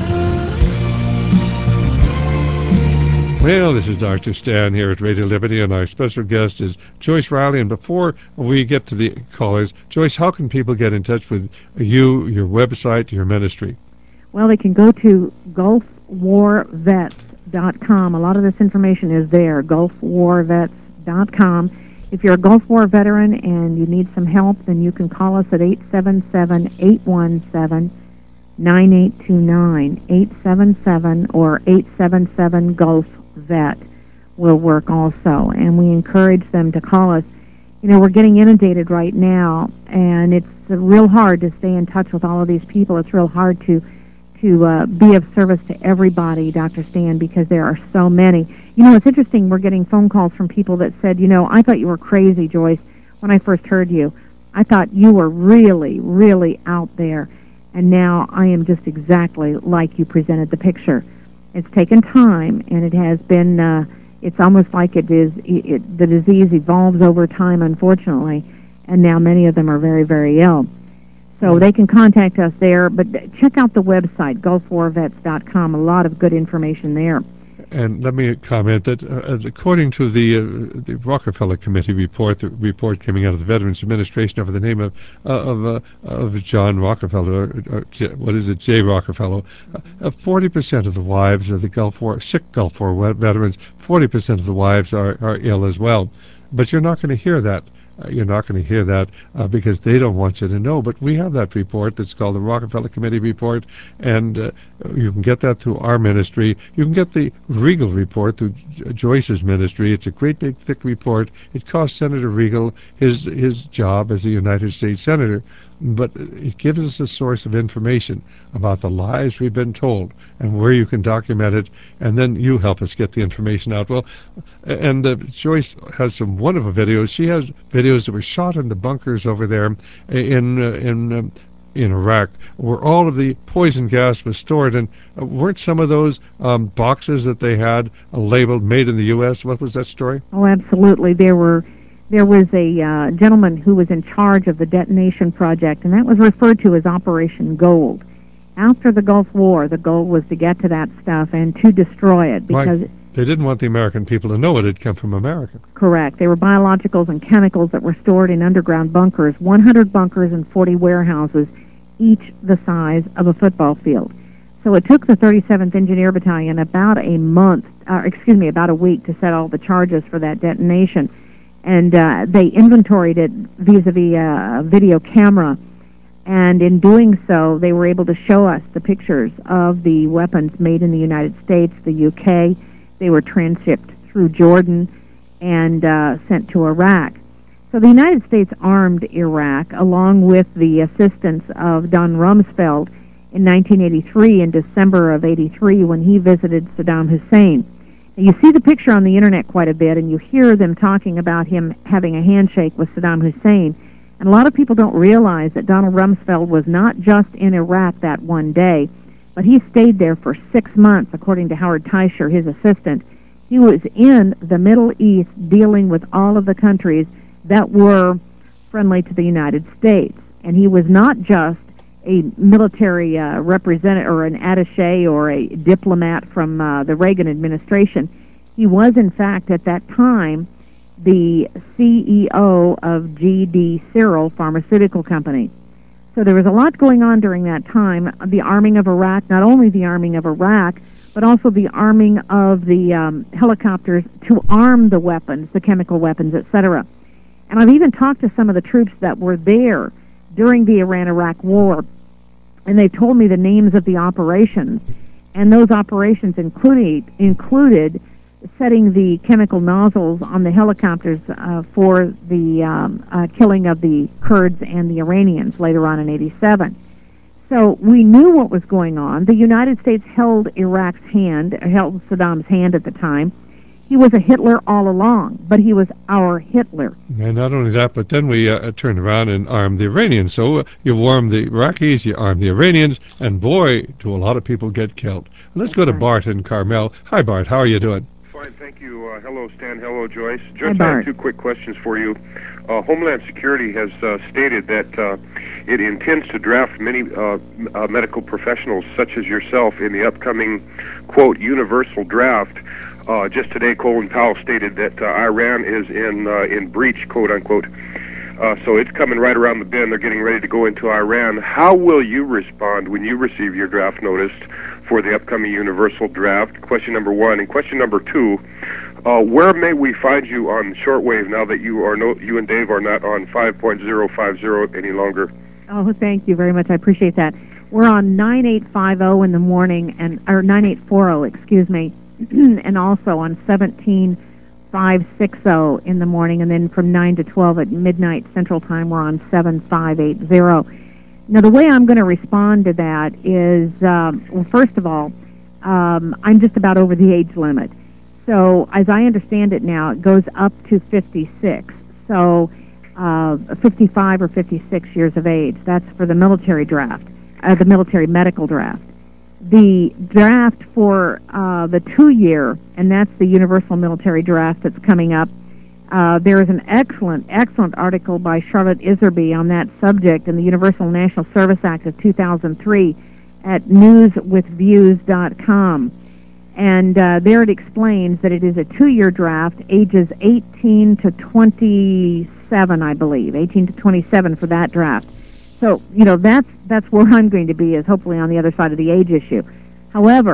Well, this is Doctor Stan here at Radio Liberty, and our special guest is Joyce Riley. And before we get to the callers, Joyce, how can people get in touch with you, your website, your ministry? Well, they can go to Gulf War Vets dot com. A lot of this information is there, Gulf War Vets dot com. If you're a Gulf War veteran and you need some help, then you can call us at eight seven seven, eight one seven, nine eight two nine, eight seven seven or eight seven seven Gulf Vet will work also, and we encourage them to call us. You know, we're getting inundated right now, and it's uh, real hard to stay in touch with all of these people. It's real hard to to uh, be of service to everybody, Doctor Stan, because there are so many. You know, it's interesting, we're getting phone calls from people that said, you know, I thought you were crazy, Joyce, when I first heard you. I thought you were really, really out there, and now I am just exactly like you presented the picture. It's taken time, and it has been, uh, it's almost like it is, it, it, the disease evolves over time, unfortunately, and now many of them are very, very ill. So they can contact us there, but check out the website, Gulf War Vets dot com, a lot of good information there. And let me comment that uh, according to the, uh, the Rockefeller Committee report, the report coming out of the Veterans Administration over the name of uh, of, uh, of John Rockefeller, or, or J, what is it, J. Rockefeller, uh, forty percent of the wives of the Gulf War, sick Gulf War veterans, forty percent of the wives are, are ill as well. But you're not going to hear that uh, you're not going to hear that uh, because they don't want you to know. But we have that report that's called the Rockefeller Committee Report, and uh, you can get that through our ministry. You can get the Regal report through J- Joyce's ministry. It's a great big thick report. It cost Senator Regal his his job as a United States Senator, but it gives us a source of information about the lies we've been told and where you can document it, and then you help us get the information out. Well, and uh, Joyce has some wonderful videos. She has videos that were shot in the bunkers over there in uh, in um, in Iraq, where all of the poison gas was stored. And uh, weren't some of those um, boxes that they had uh, labeled "Made in the U S"? What was that story? Oh, absolutely. There were there was a uh, gentleman who was in charge of the detonation project, and that was referred to as Operation Gold. After the Gulf War, the goal was to get to that stuff and to destroy it because Right. They didn't want the American people to know it had come from America. Correct. They were biologicals and chemicals that were stored in underground bunkers, one hundred bunkers and forty warehouses, each the size of a football field. So it took the thirty-seventh Engineer Battalion about a month, uh, excuse me, about a week to set all the charges for that detonation. And uh, they inventoried it vis-a-vis a video camera. And in doing so, they were able to show us the pictures of the weapons made in the United States, the U K. They were transshipped through Jordan and uh, sent to Iraq. So the United States armed Iraq along with the assistance of Don Rumsfeld in nineteen eighty-three, in December of eighty-three, when he visited Saddam Hussein. Now, you see the picture on the internet quite a bit, and you hear them talking about him having a handshake with Saddam Hussein. And a lot of people don't realize that Donald Rumsfeld was not just in Iraq that one day, but he stayed there for six months, according to Howard Teicher, his assistant. He was in the Middle East dealing with all of the countries that were friendly to the United States. And he was not just a military uh, representative or an attaché or a diplomat from uh, the Reagan administration. He was, in fact, at that time, the C E O of G D Searle Pharmaceutical Company. So there was a lot going on during that time, the arming of Iraq, not only the arming of Iraq, but also the arming of the um, helicopters to arm the weapons, the chemical weapons, et cetera. And I've even talked to some of the troops that were there during the Iran-Iraq war, and they told me the names of the operations. And those operations included, included setting the chemical nozzles on the helicopters uh, for the um, uh, killing of the Kurds and the Iranians later on in eighty-seven. So we knew what was going on. The United States held Iraq's hand, held Saddam's hand at the time. He was a Hitler all along, but he was our Hitler. And not only that, but then we uh, turned around and armed the Iranians. So uh, you armed the Iraqis, you armed the Iranians, and boy, do a lot of people get killed. Let's go to Bart in Carmel. Hi, Bart. How are you doing? Fine, thank you. Uh, hello, Stan. Hello, Joyce. Hi, Joyce, I Bart. have two quick questions for you. Uh, Homeland Security has uh, stated that uh, it intends to draft many uh, uh, medical professionals, such as yourself, in the upcoming, quote, universal draft. Uh, just today, Colin Powell stated that uh, Iran is in uh, in breach, quote unquote. Uh, so it's coming right around the bend. They're getting ready to go into Iran. How will you respond when you receive your draft notice for the upcoming universal draft? Question number one. And question number two, uh, where may we find you on shortwave now that you are no, you and Dave are not on five point oh five oh any longer? Oh, thank you very much. I appreciate that. We're on nine eight five zero in the morning, and or nine eight four zero, excuse me, and also on seventeen five sixty in the morning, and then from nine to twelve at midnight Central Time, we're on seven five eight zero. Now, the way I'm going to respond to that is, um, well, first of all, um, I'm just about over the age limit. So, as I understand it now, it goes up to fifty-six. So, uh, fifty-five or fifty-six years of age. That's for the military draft, uh, the military medical draft. The draft for uh, the two-year, and that's the universal military draft that's coming up. Uh, there is an excellent, excellent article by Charlotte Iserby on that subject in the Universal National Service Act of two thousand three at news with views dot com. And uh, there it explains that it is a two-year draft, ages eighteen to twenty-seven, I believe, eighteen to twenty-seven for that draft. So, you know, that's that's where I'm going to be, is hopefully on the other side of the age issue. However,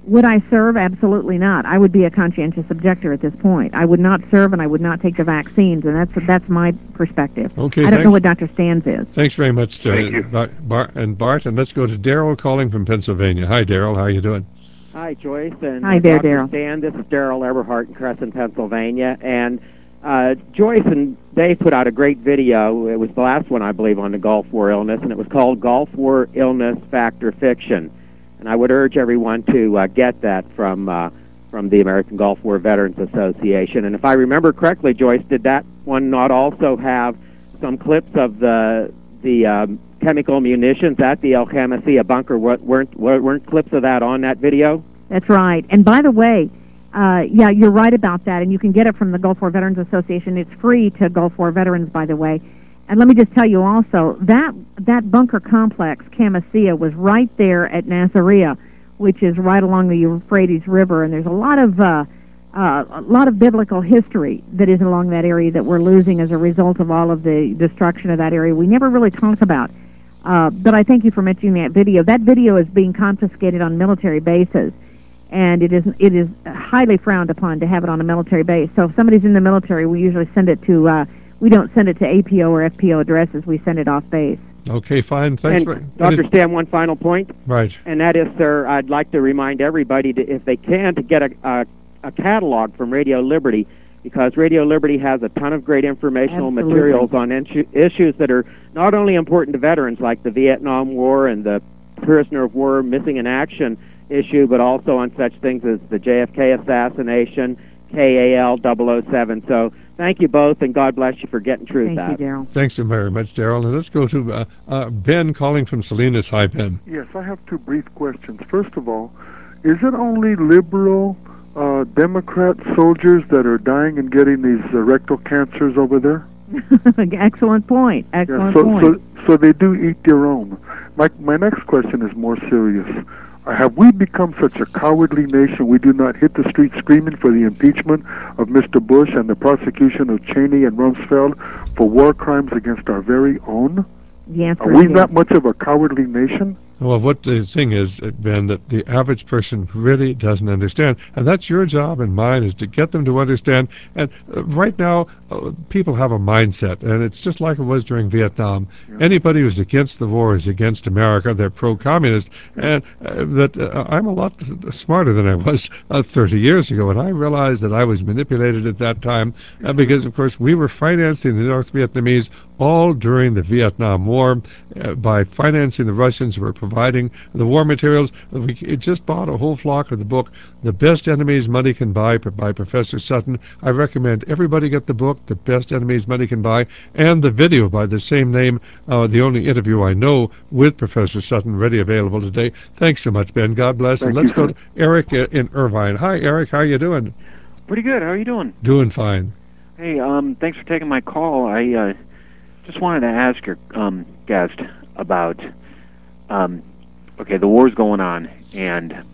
Would I serve? Absolutely not. I would be a conscientious objector at this point. I would not serve, and I would not take the vaccines, and that's that's my perspective. Okay, I don't thanks. know what Doctor Stans is. Thanks very much, uh, Thank you. Bar- Bar- and Bart. And let's go to Daryl calling from Pennsylvania. Hi, Daryl. How are you doing? Hi, Joyce. And Hi there, Doctor Daryl. Stan. This is Daryl Eberhardt in Crescent, Pennsylvania. And uh, Joyce and Dave put out a great video. It was the last one, I believe, on the Gulf War illness, and it was called Gulf War Illness Fact or Fiction. And I would urge everyone to uh, get that from uh, from the American Gulf War Veterans Association. And if I remember correctly, Joyce, did that one not also have some clips of the the um, chemical munitions at the El Camisea bunker? Weren't weren't clips of that on that video? That's right. And by the way, uh, yeah, you're right about that, and you can get it from the Gulf War Veterans Association. It's free to Gulf War veterans, by the way. And let me just tell you also, that that bunker complex, Camisea, was right there at Nasiriyah, which is right along the Euphrates River, and there's a lot of uh, uh, a lot of biblical history that is along that area that we're losing as a result of all of the destruction of that area. We never really talk about. Uh, but I thank you for mentioning that video. That video is being confiscated on military bases, and it is it is highly frowned upon to have it on a military base. So if somebody's in the military, we usually send it to. Uh, we don't send it to A P O or F P O addresses. We send it off base. Okay, fine. Thanks. And for, Doctor Stan, one final point. Right. And that is, sir, I'd like to remind everybody, to, if they can, to get a, a, a catalog from Radio Liberty, because Radio Liberty has a ton of great informational Absolutely. materials on issu- issues that are not only important to veterans, like the Vietnam War and the prisoner of war missing in action issue, but also on such things as the J F K assassination, K A L double oh seven. So thank you both, and God bless you for getting through Thank that. you, Daryl. Thanks so very much, Daryl. And let's go to uh, uh, Ben calling from Salinas. Hi, Ben. Yes, I have two brief questions. First of all, is it only liberal uh, Democrat soldiers that are dying and getting these uh, rectal cancers over there? Excellent point. Yeah, Excellent so, point. so, so they do eat their own. My, my next question is more serious. Uh, have we become such a cowardly nation we do not hit the streets screaming for the impeachment of Mister Bush and the prosecution of Cheney and Rumsfeld for war crimes against our very own? The answer Are is we yes. not much of a cowardly nation? Well, what the thing is, uh, Ben, that the average person really doesn't understand, and that's your job and mine, is to get them to understand. And uh, right now, uh, people have a mindset, and it's just like it was during Vietnam. Yeah. Anybody who's against the war is against America. They're pro-communist, and uh, that uh, I'm a lot smarter than I was uh, thirty years ago, and I realized that I was manipulated at that time uh, because, of course, we were financing the North Vietnamese all during the Vietnam War uh, by financing the Russians who were providing the war materials. We it just bought a whole flock of the book, The Best Enemies Money Can Buy, by Professor Sutton. I recommend everybody get the book, The Best Enemies Money Can Buy, and the video by the same name, uh, the only interview I know with Professor Sutton, ready available today. Thanks so much, Ben. God bless. Thank and let's you, go sir. to Eric uh, in Irvine. Hi, Eric. How you doing? Pretty good. How are you doing? Doing fine. Hey, um, thanks for taking my call. I uh, just wanted to ask your um, guest about, um, okay, the war's going on, and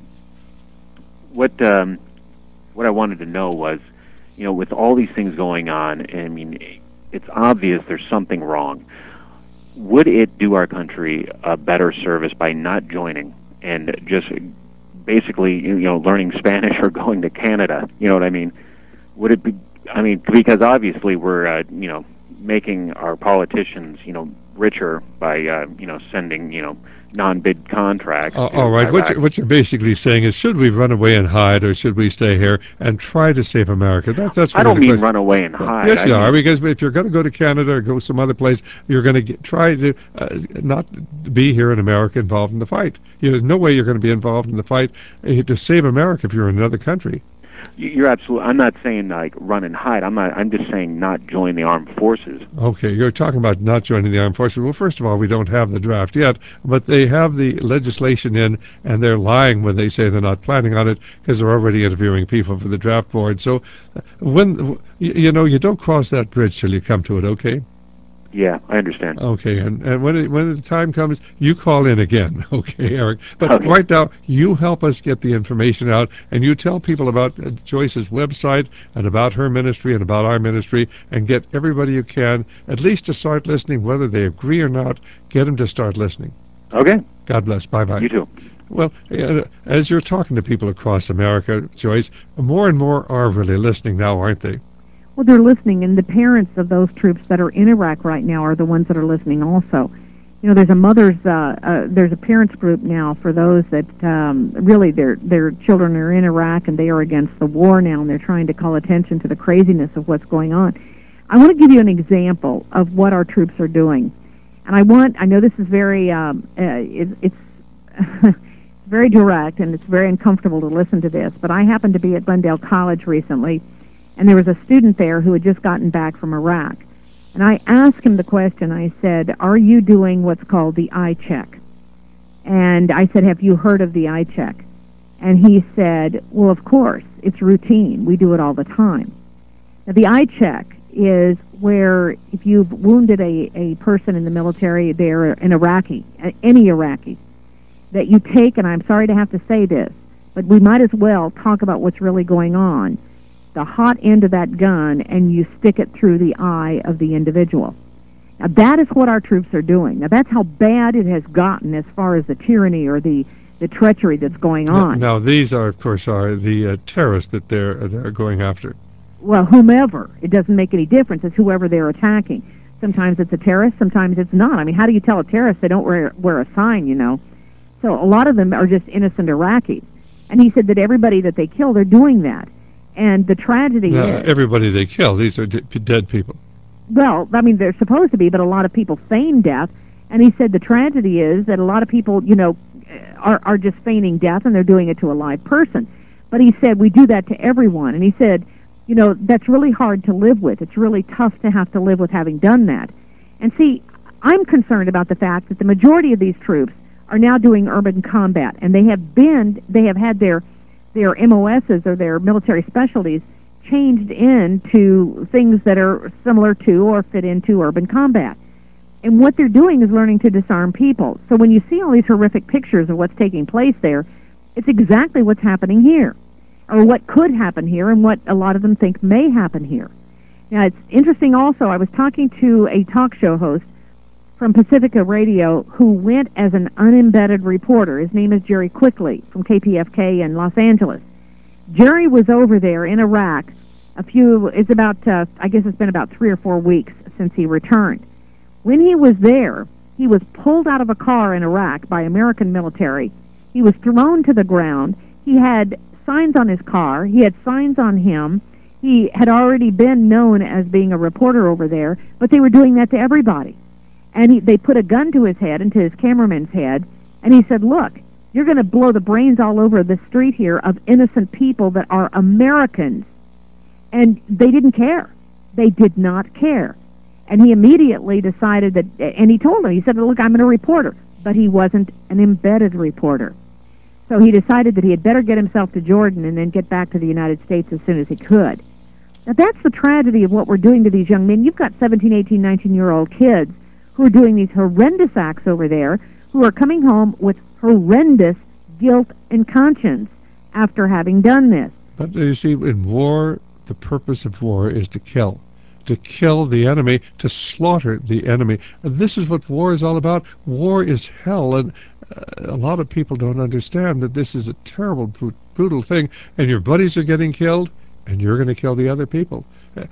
what um, what I wanted to know was, you know, with all these things going on, I mean, it's obvious there's something wrong. Would it do our country a better service by not joining and just basically, you know, learning Spanish or going to Canada? You know what I mean? Would it be? I mean, because obviously we're, uh, you know, making our politicians, you know, richer by, uh, you know, sending, you know, non-bid contracts. Uh, to all right. What Iraq. you're, what you're basically saying is, should we run away and hide, or should we stay here and try to save America? That, that's I really don't the mean question. run away and hide. Yes, you I are, mean, because if you're going to go to Canada or go some other place, you're going to try to uh, not be here in America involved in the fight. You, there's no way you're going to be involved in the fight uh, to save America if you're in another country. You're absolutely. I'm not saying like run and hide. I'm not. I'm just saying not join the armed forces. Okay, you're talking about not joining the armed forces. Well, first of all, we don't have the draft yet, but they have the legislation in, and they're lying when they say they're not planning on it because they're already interviewing people for the draft board. So, uh, when you know, you don't cross that bridge till you come to it. Okay. Yeah, I understand. Okay, and, and when it, when the time comes, you call in again, okay, Eric? But Okay. right now, you help us get the information out, and you tell people about uh, Joyce's website and about her ministry and about our ministry, and get everybody you can, at least to start listening, whether they agree or not, get them to start listening. Okay. God bless. Bye-bye. You too. Well, uh, as you're talking to people across America, Joyce, more and more are really listening now, aren't they? Well, they're listening, and the parents of those troops that are in Iraq right now are the ones that are listening also. You know, there's a mother's, uh, uh, there's a parents group now for those that um, really their their children are in Iraq and they are against the war now, and they're trying to call attention to the craziness of what's going on. I want to give you an example of what our troops are doing, and I want, I know this is very, um, uh, it, it's very direct and it's very uncomfortable to listen to this, but I happened to be at Glendale College recently, and there was a student there who had just gotten back from Iraq. And I asked him the question, I said, are you doing what's called the eye check? And I said, have you heard of the eye check? And he said, well, of course, it's routine. We do it all the time. Now, the eye check is where if you've wounded a, a person in the military, they're an Iraqi, any Iraqi, that you take, and I'm sorry to have to say this, but we might as well talk about what's really going on, the hot end of that gun, and you stick it through the eye of the individual. Now, that is what our troops are doing. Now, that's how bad it has gotten as far as the tyranny or the, the treachery that's going on. Now, now these are, of course, are the uh, terrorists that they're, they're going after. Well, whomever. It doesn't make any difference. It's whoever they're attacking. Sometimes it's a terrorist, sometimes it's not. I mean, how do you tell a terrorist they don't wear, wear a sign, you know? So a lot of them are just innocent Iraqis. And he said that everybody that they kill, they're doing that. And the tragedy now, is... everybody they kill, these are d- dead people. Well, I mean, they're supposed to be, but a lot of people feign death. And he said the tragedy is that a lot of people, you know, are, are just feigning death, and they're doing it to a live person. But he said, we do that to everyone. And he said, you know, that's really hard to live with. It's really tough to have to live with having done that. And see, I'm concerned about the fact that the majority of these troops are now doing urban combat, and they have been, they have had their their M O Ss or their military specialties changed into things that are similar to or fit into urban combat. And what they're doing is learning to disarm people. So when you see all these horrific pictures of what's taking place there, it's exactly what's happening here, or what could happen here, and what a lot of them think may happen here. Now, it's interesting also, I was talking to a talk show host from Pacifica Radio who went as an unembedded reporter. His name is Jerry Quickly from K P F K in Los Angeles. Jerry was over there in Iraq a few, it's about, uh, I guess it's been about three or four weeks since he returned. When he was there, he was pulled out of a car in Iraq by American military. He was thrown to the ground. He had signs on his car. He had signs on him. He had already been known as being a reporter over there, but they were doing that to everybody. And he, they put a gun to his head and to his cameraman's head, and he said, look, you're going to blow the brains all over the street here of innocent people that are Americans. And they didn't care. They did not care. And he immediately decided that, and he told him, he said, look, I'm a reporter. But he wasn't an embedded reporter. So he decided that he had better get himself to Jordan and then get back to the United States as soon as he could. Now, that's the tragedy of what we're doing to these young men. You've got seventeen, eighteen, nineteen-year-old kids who are doing these horrendous acts over there, who are coming home with horrendous guilt and conscience after having done this. But you see, in war, the purpose of war is to kill. To kill the enemy, to slaughter the enemy. And this is what war is all about. War is hell, and uh, a lot of people don't understand that this is a terrible, br- brutal thing, and your buddies are getting killed, and you're going to kill the other people.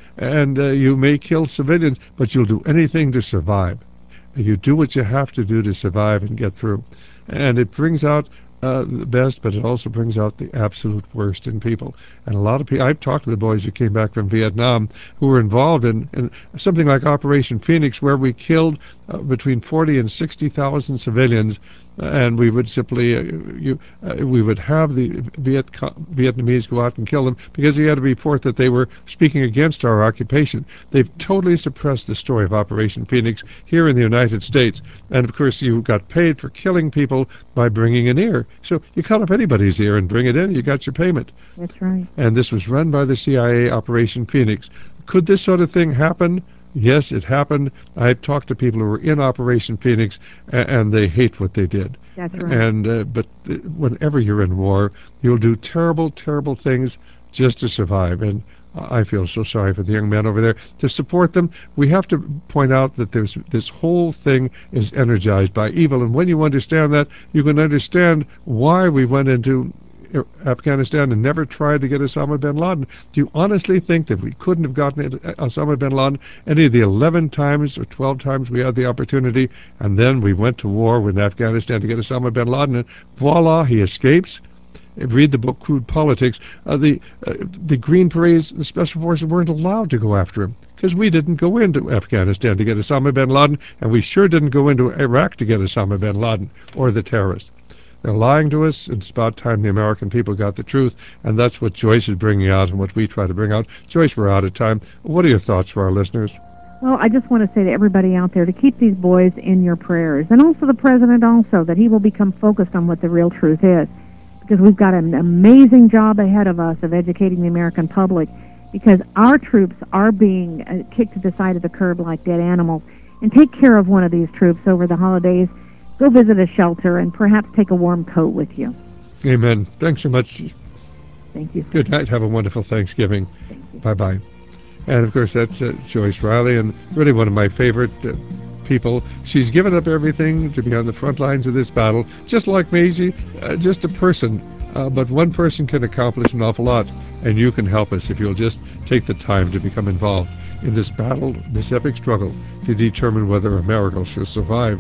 And uh, you may kill civilians, but you'll do anything to survive. You do what you have to do to survive and get through. And it brings out uh, the best, but it also brings out the absolute worst in people. And a lot of people, I've talked to the boys who came back from Vietnam who were involved in, in something like Operation Phoenix, where we killed uh, between forty and sixty thousand civilians, and we would simply, uh, you, uh, we would have the Viet Vietnamese go out and kill them because he had to report that they were speaking against our occupation. They've totally suppressed the story of Operation Phoenix here in the United States. And of course, you got paid for killing people by bringing an ear. So you cut off anybody's ear and bring it in, you got your payment. That's right. And this was run by the C I A, Operation Phoenix. Could this sort of thing happen? Yes, it happened. I've talked to people who were in Operation Phoenix, and, and they hate what they did. That's right. And uh, but th- whenever you're in war, you'll do terrible, terrible things just to survive. And I feel so sorry for the young men over there. To support them, we have to point out that there's this whole thing is energized by evil, and when you understand that, you can understand why we went into Afghanistan and never tried to get Osama bin Laden. Do you honestly think that we couldn't have gotten Osama bin Laden any of the eleven times or twelve times we had the opportunity, and then we went to war with Afghanistan to get Osama bin Laden, and voila, he escapes? Read the book Crude Politics. Uh, the uh, the Green Berets, the Special Forces, weren't allowed to go after him because we didn't go into Afghanistan to get Osama bin Laden, and we sure didn't go into Iraq to get Osama bin Laden or the terrorists. They're lying to us. It's about time the American people got the truth, and that's what Joyce is bringing out and what we try to bring out. Joyce, we're out of time. What are your thoughts for our listeners? Well, I just want to say to everybody out there to keep these boys in your prayers, and also the president also, that he will become focused on what the real truth is. Because we've got an amazing job ahead of us of educating the American public, because our troops are being uh, kicked to the side of the curb like dead animals. And take care of one of these troops over the holidays. Go visit a shelter and perhaps take a warm coat with you. Amen. Thanks so much. Thank you. Good night. Have a wonderful Thanksgiving. Thank you. Bye-bye. And, of course, that's uh, Joyce Riley, and really one of my favorite uh, people. She's given up everything to be on the front lines of this battle, just like Maisie, uh, just a person. Uh, but one person can accomplish an awful lot, and you can help us if you'll just take the time to become involved in this battle, this epic struggle, to determine whether America shall survive.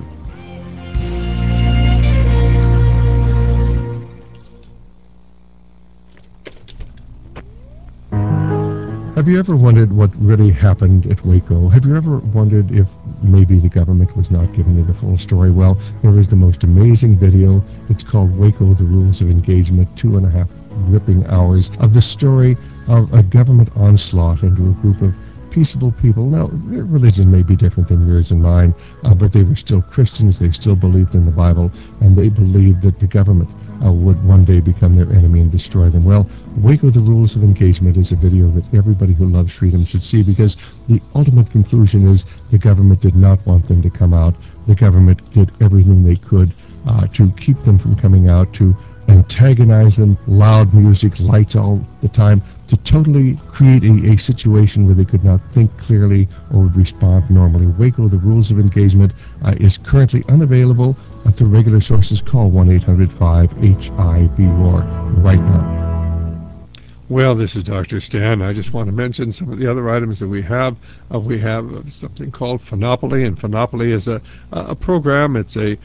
Have you ever wondered what really happened at Waco? Have you ever wondered if maybe the government was not giving you the full story? Well, there is the most amazing video. It's called Waco, The Rules of Engagement, two and a half gripping hours of the story of a government onslaught into a group of peaceable people. Now, their religion may be different than yours and mine, uh, but they were still Christians. They still believed in the Bible, and they believed that the government uh, would one day become their enemy and destroy them. Well, Waco, The Rules of Engagement is a video that everybody who loves freedom should see, because the ultimate conclusion is the government did not want them to come out. The government did everything they could uh, to keep them from coming out, to antagonize them, loud music, lights all the time, to totally create a, a situation where they could not think clearly or would respond normally. Waco, The Rules of Engagement uh, is currently unavailable at the regular sources. Call one eight hundred five H I V WAR right now. Well, this is Doctor Stan. I just want to mention some of the other items that we have. Uh, we have something called Phenopoly, and Phenopoly is a, a program. It's a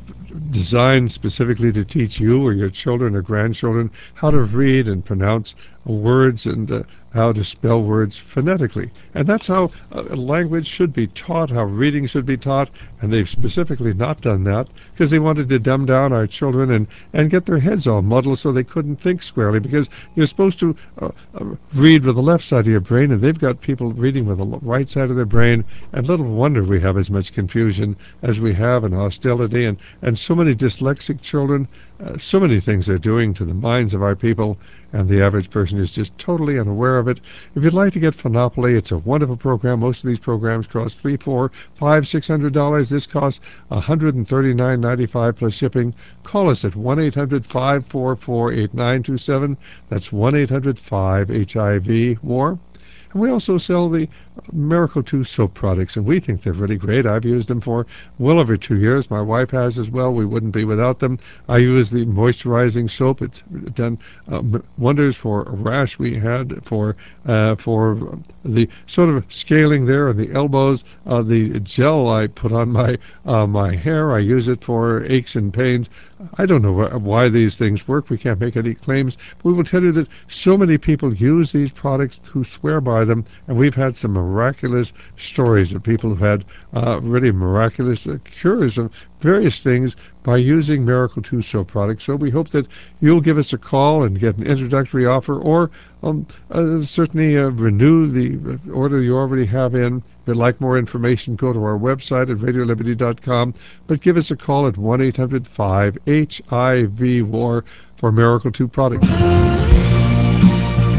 designed specifically to teach you or your children or grandchildren how to read and pronounce words and uh, how to spell words phonetically. And that's how uh, language should be taught, how reading should be taught, and they've specifically not done that because they wanted to dumb down our children and, and get their heads all muddled so they couldn't think squarely, because you're supposed to uh, uh, read with the left side of your brain, and they've got people reading with the right side of their brain, and little wonder we have as much confusion as we have and hostility and, and so many dyslexic children, uh, so many things they're doing to the minds of our people, and the average person is just totally unaware of it. If you'd like to get Phenopoly, it's a wonderful program. Most of these programs cost three, four, five, six hundred dollars. This costs one hundred thirty-nine ninety-five plus shipping. Call us at one eight hundred five four four eight nine two seven. That's one eight hundred five H I V WAR. And we also sell the Miracle two soap products, and we think they're really great. I've used them for well over two years. My wife has as well. We wouldn't be without them. I use the moisturizing soap. It's done uh, wonders for a rash we had, for uh, for the sort of scaling there on the elbows. Uh, the gel I put on my uh, my hair, I use it for aches and pains. I don't know wh- why these things work. We can't make any claims. But we will tell you that so many people use these products who swear by them, and we've had some miraculous stories of people who've had uh, really miraculous uh, cures of various things by using Miracle two soap products. So we hope that you'll give us a call and get an introductory offer, or um, uh, certainly uh, renew the order you already have in. If you'd like more information, go to our website at radio liberty dot com, but give us a call at one eight hundred five H I V WAR for Miracle two products.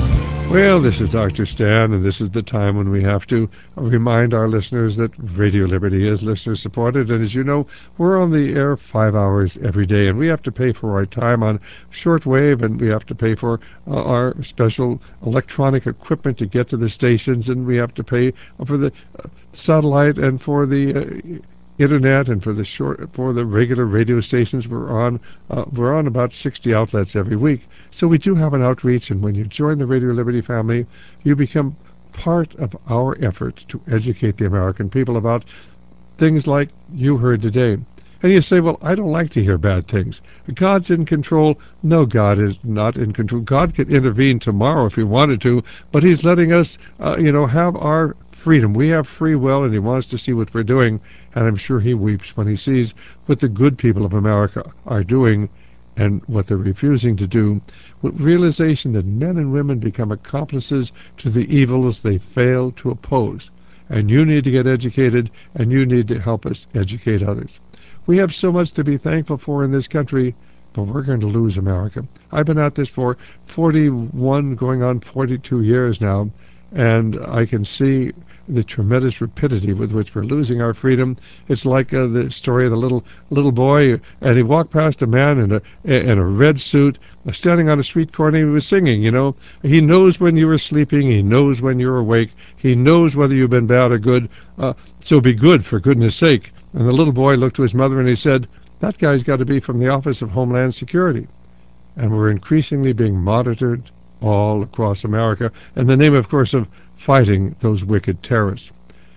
Well, this is Doctor Stan, and this is the time when we have to remind our listeners that Radio Liberty is listener-supported. And as you know, we're on the air five hours every day, and we have to pay for our time on shortwave, and we have to pay for uh, our special electronic equipment to get to the stations, and we have to pay for the uh, satellite and for the uh, internet and for the short for the regular radio stations. We're on uh, we're on about sixty outlets every week, so we do have an outreach. And when you join the Radio Liberty family, you become part of our effort to educate the American people about things like you heard today. And you say, well, I don't like to hear bad things. God's in control. No, God is not in control. God could intervene tomorrow if he wanted to, but he's letting us, uh, you know, have our freedom. We have free will, and he wants to see what we're doing, and I'm sure he weeps when he sees what the good people of America are doing and what they're refusing to do, with realization that men and women become accomplices to the evils they fail to oppose. And you need to get educated, and you need to help us educate others. We have so much to be thankful for in this country, but we're going to lose America. I've been at this for forty-one, going on forty-two years now, and I can see the tremendous rapidity with which we're losing our freedom. It's like uh, the story of the little little boy, and he walked past a man in a in a red suit, uh, standing on a street corner. He was singing, you know. He knows when you are sleeping. He knows when you're awake. He knows whether you've been bad or good. Uh, so be good, for goodness sake. And the little boy looked to his mother and he said, that guy's got to be from the Office of Homeland Security. And we're increasingly being monitored all across America in the name, of course, of fighting those wicked terrorists.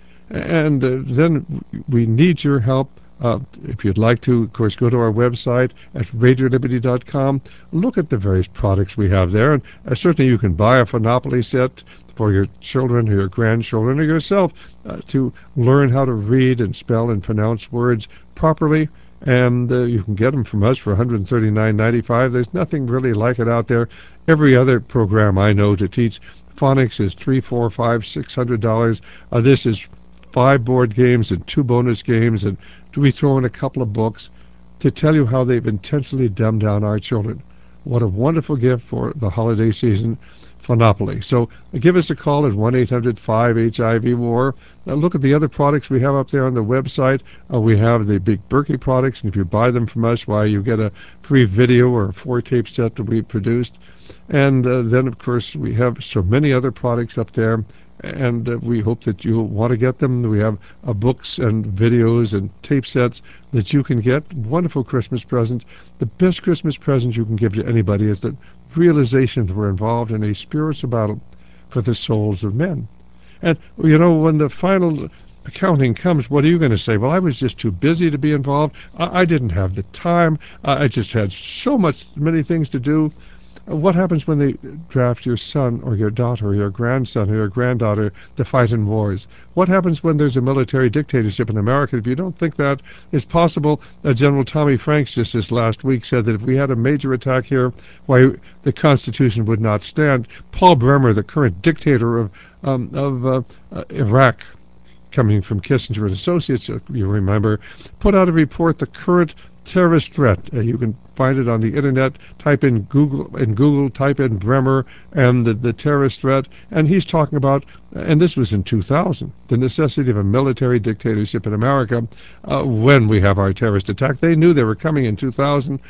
And uh, then we need your help. Uh, if you'd like to, of course, go to our website at radio liberty dot com. Look at the various products we have there. And uh, certainly you can buy a Phonopoly set for your children or your grandchildren or yourself uh, to learn how to read and spell and pronounce words properly. And uh, you can get them from us for one hundred thirty-nine ninety-five. There's nothing really like it out there. Every other program I know to teach phonics is three, four, five, six hundred dollars. Uh, this is five board games and two bonus games, and we throw in a couple of books to tell you how they've intentionally dumbed down our children. What a wonderful gift for the holiday season, Phonopoly. So uh, give us a call at one eight hundred five H I V war. Uh, look at the other products we have up there on the website. Uh, we have the Big Berkey products, and if you buy them from us, why, you get a free video or a four-tape set that we produced. And uh, then, of course, we have so many other products up there, and uh, we hope that you'll want to get them. We have uh, books and videos and tape sets that you can get. Wonderful Christmas present. The best Christmas present you can give to anybody is the realization that we're involved in a spiritual battle for the souls of men. And, you know, when the final accounting comes, what are you going to say? Well, I was just too busy to be involved. I, I didn't have the time. I, I just had so much, many things to do. What happens when they draft your son or your daughter or your grandson or your granddaughter to fight in wars? What happens when there's a military dictatorship in America? If you don't think that is possible, uh, General Tommy Franks just this last week said that if we had a major attack here, why, the Constitution would not stand. Paul Bremer, the current dictator of, um, of uh, uh, Iraq, coming from Kissinger and Associates, you remember, put out a report, The Current Terrorist Threat. Uh, you can find it on the internet. Type in Google, in Google, type in Bremer and the, the terrorist threat, and he's talking about, and this was in two thousand, the necessity of a military dictatorship in America uh, when we have our terrorist attack. They knew they were coming in two thousand,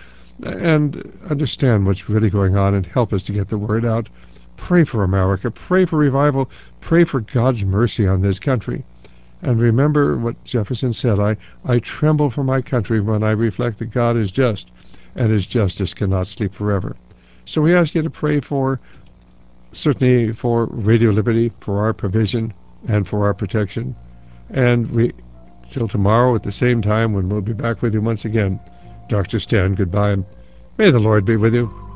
and understand what's really going on and help us to get the word out. Pray for America. Pray for revival. Pray for God's mercy on this country. And remember what Jefferson said, I, I tremble for my country when I reflect that God is just, and his justice cannot sleep forever. So we ask you to pray for, certainly for Radio Liberty, for our provision, and for our protection. And we, till tomorrow at the same time when we'll be back with you once again, Doctor Stan, goodbye. May the Lord be with you.